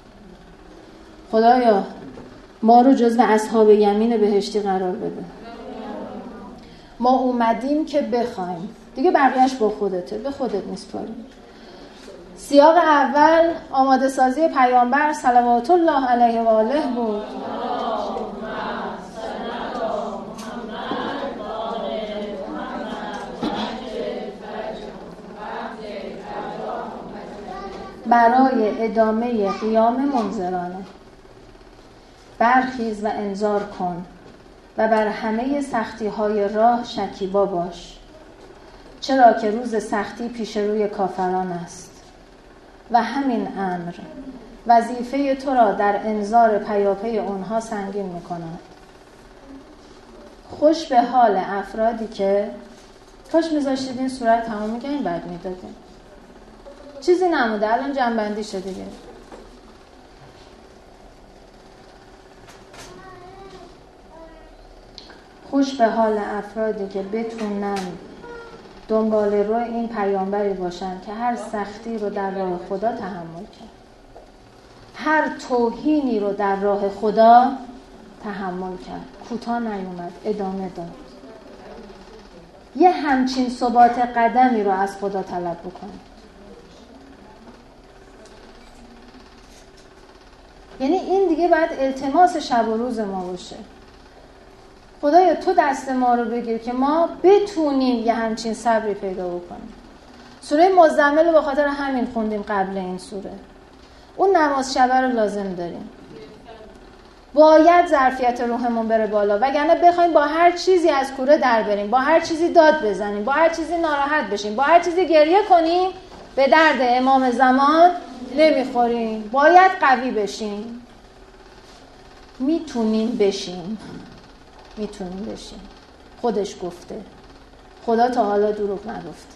خدایا ما رو جزو اصحاب یمین بهشتی قرار بده. ما اومدیم که بخوایم دیگه، بقیهش با خودته، به خودت میسپاریم. سیاق اول آماده سازی پیامبر صلوات الله علیه و آله بود. برای ادامه قیام منذرانه برخیز و انذار کن و بر همه سختی های راه شکیبا باش، چرا که روز سختی پیش روی کافران است و همین امر وظیفه تو را در انذار پیاپی اونها سنگین می‌کند. خوش به حال افرادی که کاش میذاشتید این سوره تمام می‌کنین بعد میدادین. چیزی نموده، الان جنبندی شده دیگه. خوش به حال افرادی که بتونن دنبال رو این پیامبری باشن که هر سختی رو در راه خدا تحمل کرد، هر توهینی رو در راه خدا تحمل کرد، کوتاه نیومد، ادامه داد. یه همچین ثبات قدمی رو از خدا طلب بکنید. یعنی این دیگه باید التماس شب و روز ما باشه. خدایا تو دست ما رو بگیر که ما بتونیم یه همچین صبری پیدا بکنیم. سوره مزمل رو به خاطر همین خوندیم قبل این سوره. اون نماز شب رو لازم داریم. باید ظرفیت روحمون بره بالا، وگرنه بخوایم با هر چیزی از کوره در بریم، با هر چیزی داد بزنیم، با هر چیزی ناراحت بشیم، با هر چیزی گریه کنیم، به درد امام زمان نمیخوریم. باید قوی بشیم. میتونیم بشیم. خودش گفته. خدا تا حالا دروغ نگفته.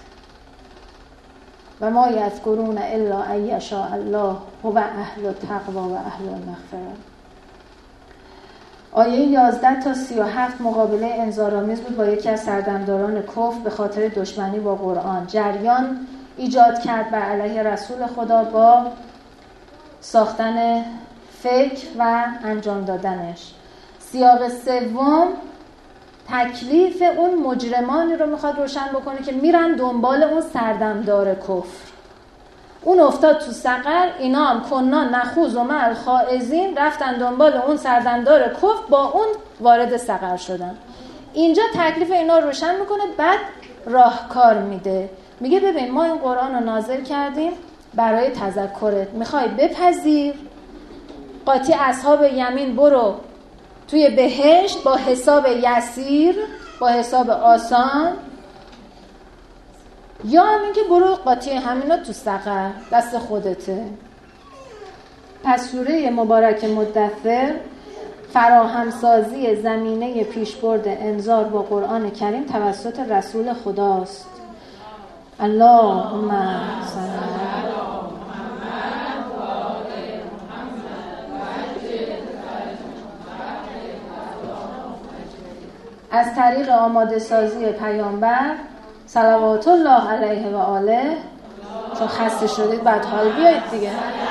و ما یذکرون الا ان یشاء الله هو اهل التقوا و اهل المغفرة. آیه 11 تا 37 مقابله انذارآمیز بود با یکی از سردمداران کفر به خاطر دشمنی با قرآن. جریان ایجاد کرد بر علیه رسول خدا با ساختن فکر و انجام دادنش. سیاق سوم تکلیف اون مجرمانی رو میخواد روشن بکنه که میرن دنبال اون سردمدار کفر. اون افتاد تو سقر، اینا هم کنا نخوض و مع الخائضین، رفتن دنبال اون سردمدار کفر، با اون وارد سقر شدن. اینجا تکلیف اینا رو روشن میکنه، بعد راهکار میده، میگه ببین ما این قرآن رو نازل کردیم برای تذکرت، میخوای بپذیر، قاطی اصحاب یمین برو توی بهشت با حساب یسیر، با حساب آسان، یا هم این که برو قاطی همینا تو سقر، دست خودته. پس سوره مبارک مدثر فراهمسازی زمینه پیشبرد انذار با قرآن کریم توسط رسول خداست. اللهم صل علی از طریق آماده سازی پیامبر صلوات الله علیه و آله. چون خسته شدید بعد حال بیایید دیگه.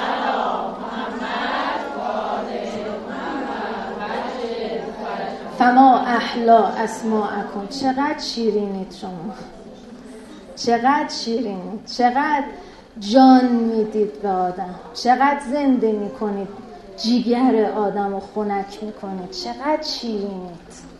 فما احلا اسماءکم، چقدر شیرینید شما، چقدر شیرینید، چقدر جان میدید به آدم، چقدر زنده میکنید، جیگر آدم رو خنک میکنید، چقدر شیرینید.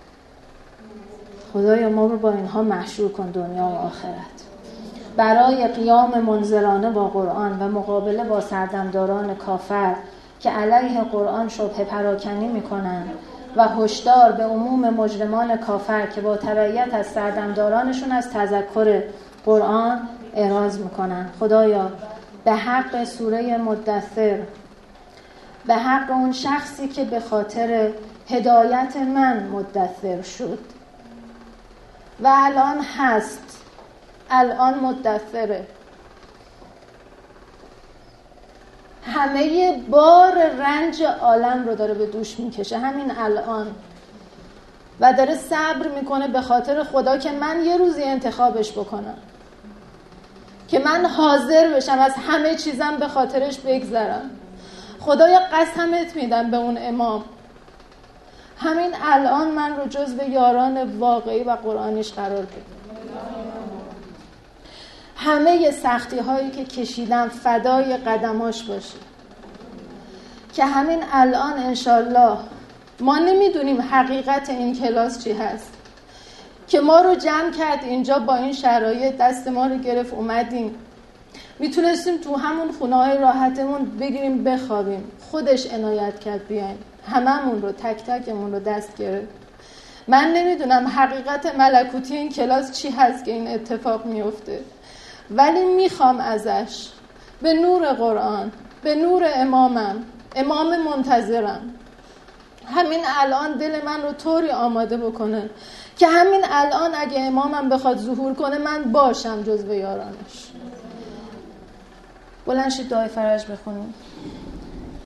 خدایا ما رو با اینها محشور کن دنیا و آخرت. برای قیام منذرانه با قرآن و مقابله با سردمداران کافر که علیه قرآن شبهه پراکنی میکنن و هشدار به عموم مجرمان کافر که با تبعیت از سردمدارانشون از تذکر قرآن اعراض میکنن. خدایا به حق سوره مدثر، به حق اون شخصی که به خاطر هدایت من مدثر شد و الان هست، الان مدثره، همه بار رنج عالم رو داره به دوش میکشه همین الان و داره صبر میکنه به خاطر خدا که من یه روزی انتخابش بکنم، که من حاضر بشم از همه چیزم به خاطرش بگذرم. خدایا قسمت میدم به اون امام، همین الان من رو جزو یاران واقعی و قرآنیش قرار بده. همه سختی هایی که کشیدم فدای قدماش باشه، که همین الان انشالله ما نمیدونیم حقیقت این کلاس چی هست، که ما رو جمع کرد اینجا با این شرایط، دست ما رو گرفت اومدیم، میتونستیم تو همون خونه‌های راحتمون بگیریم بخوابیم، خودش عنایت کرد بیایم هممون رو تک تکمون رو دست گرفت. من نمیدونم حقیقت ملکوتی این کلاس چی هست که این اتفاق میفته، ولی میخوام ازش به نور قرآن، به نور امامم، امام منتظرم، همین الان دل من رو طوری آماده بکنه که همین الان اگه امامم بخواد ظهور کنه من باشم جزو یارانش. بلند شید دعای فرج بخونیم.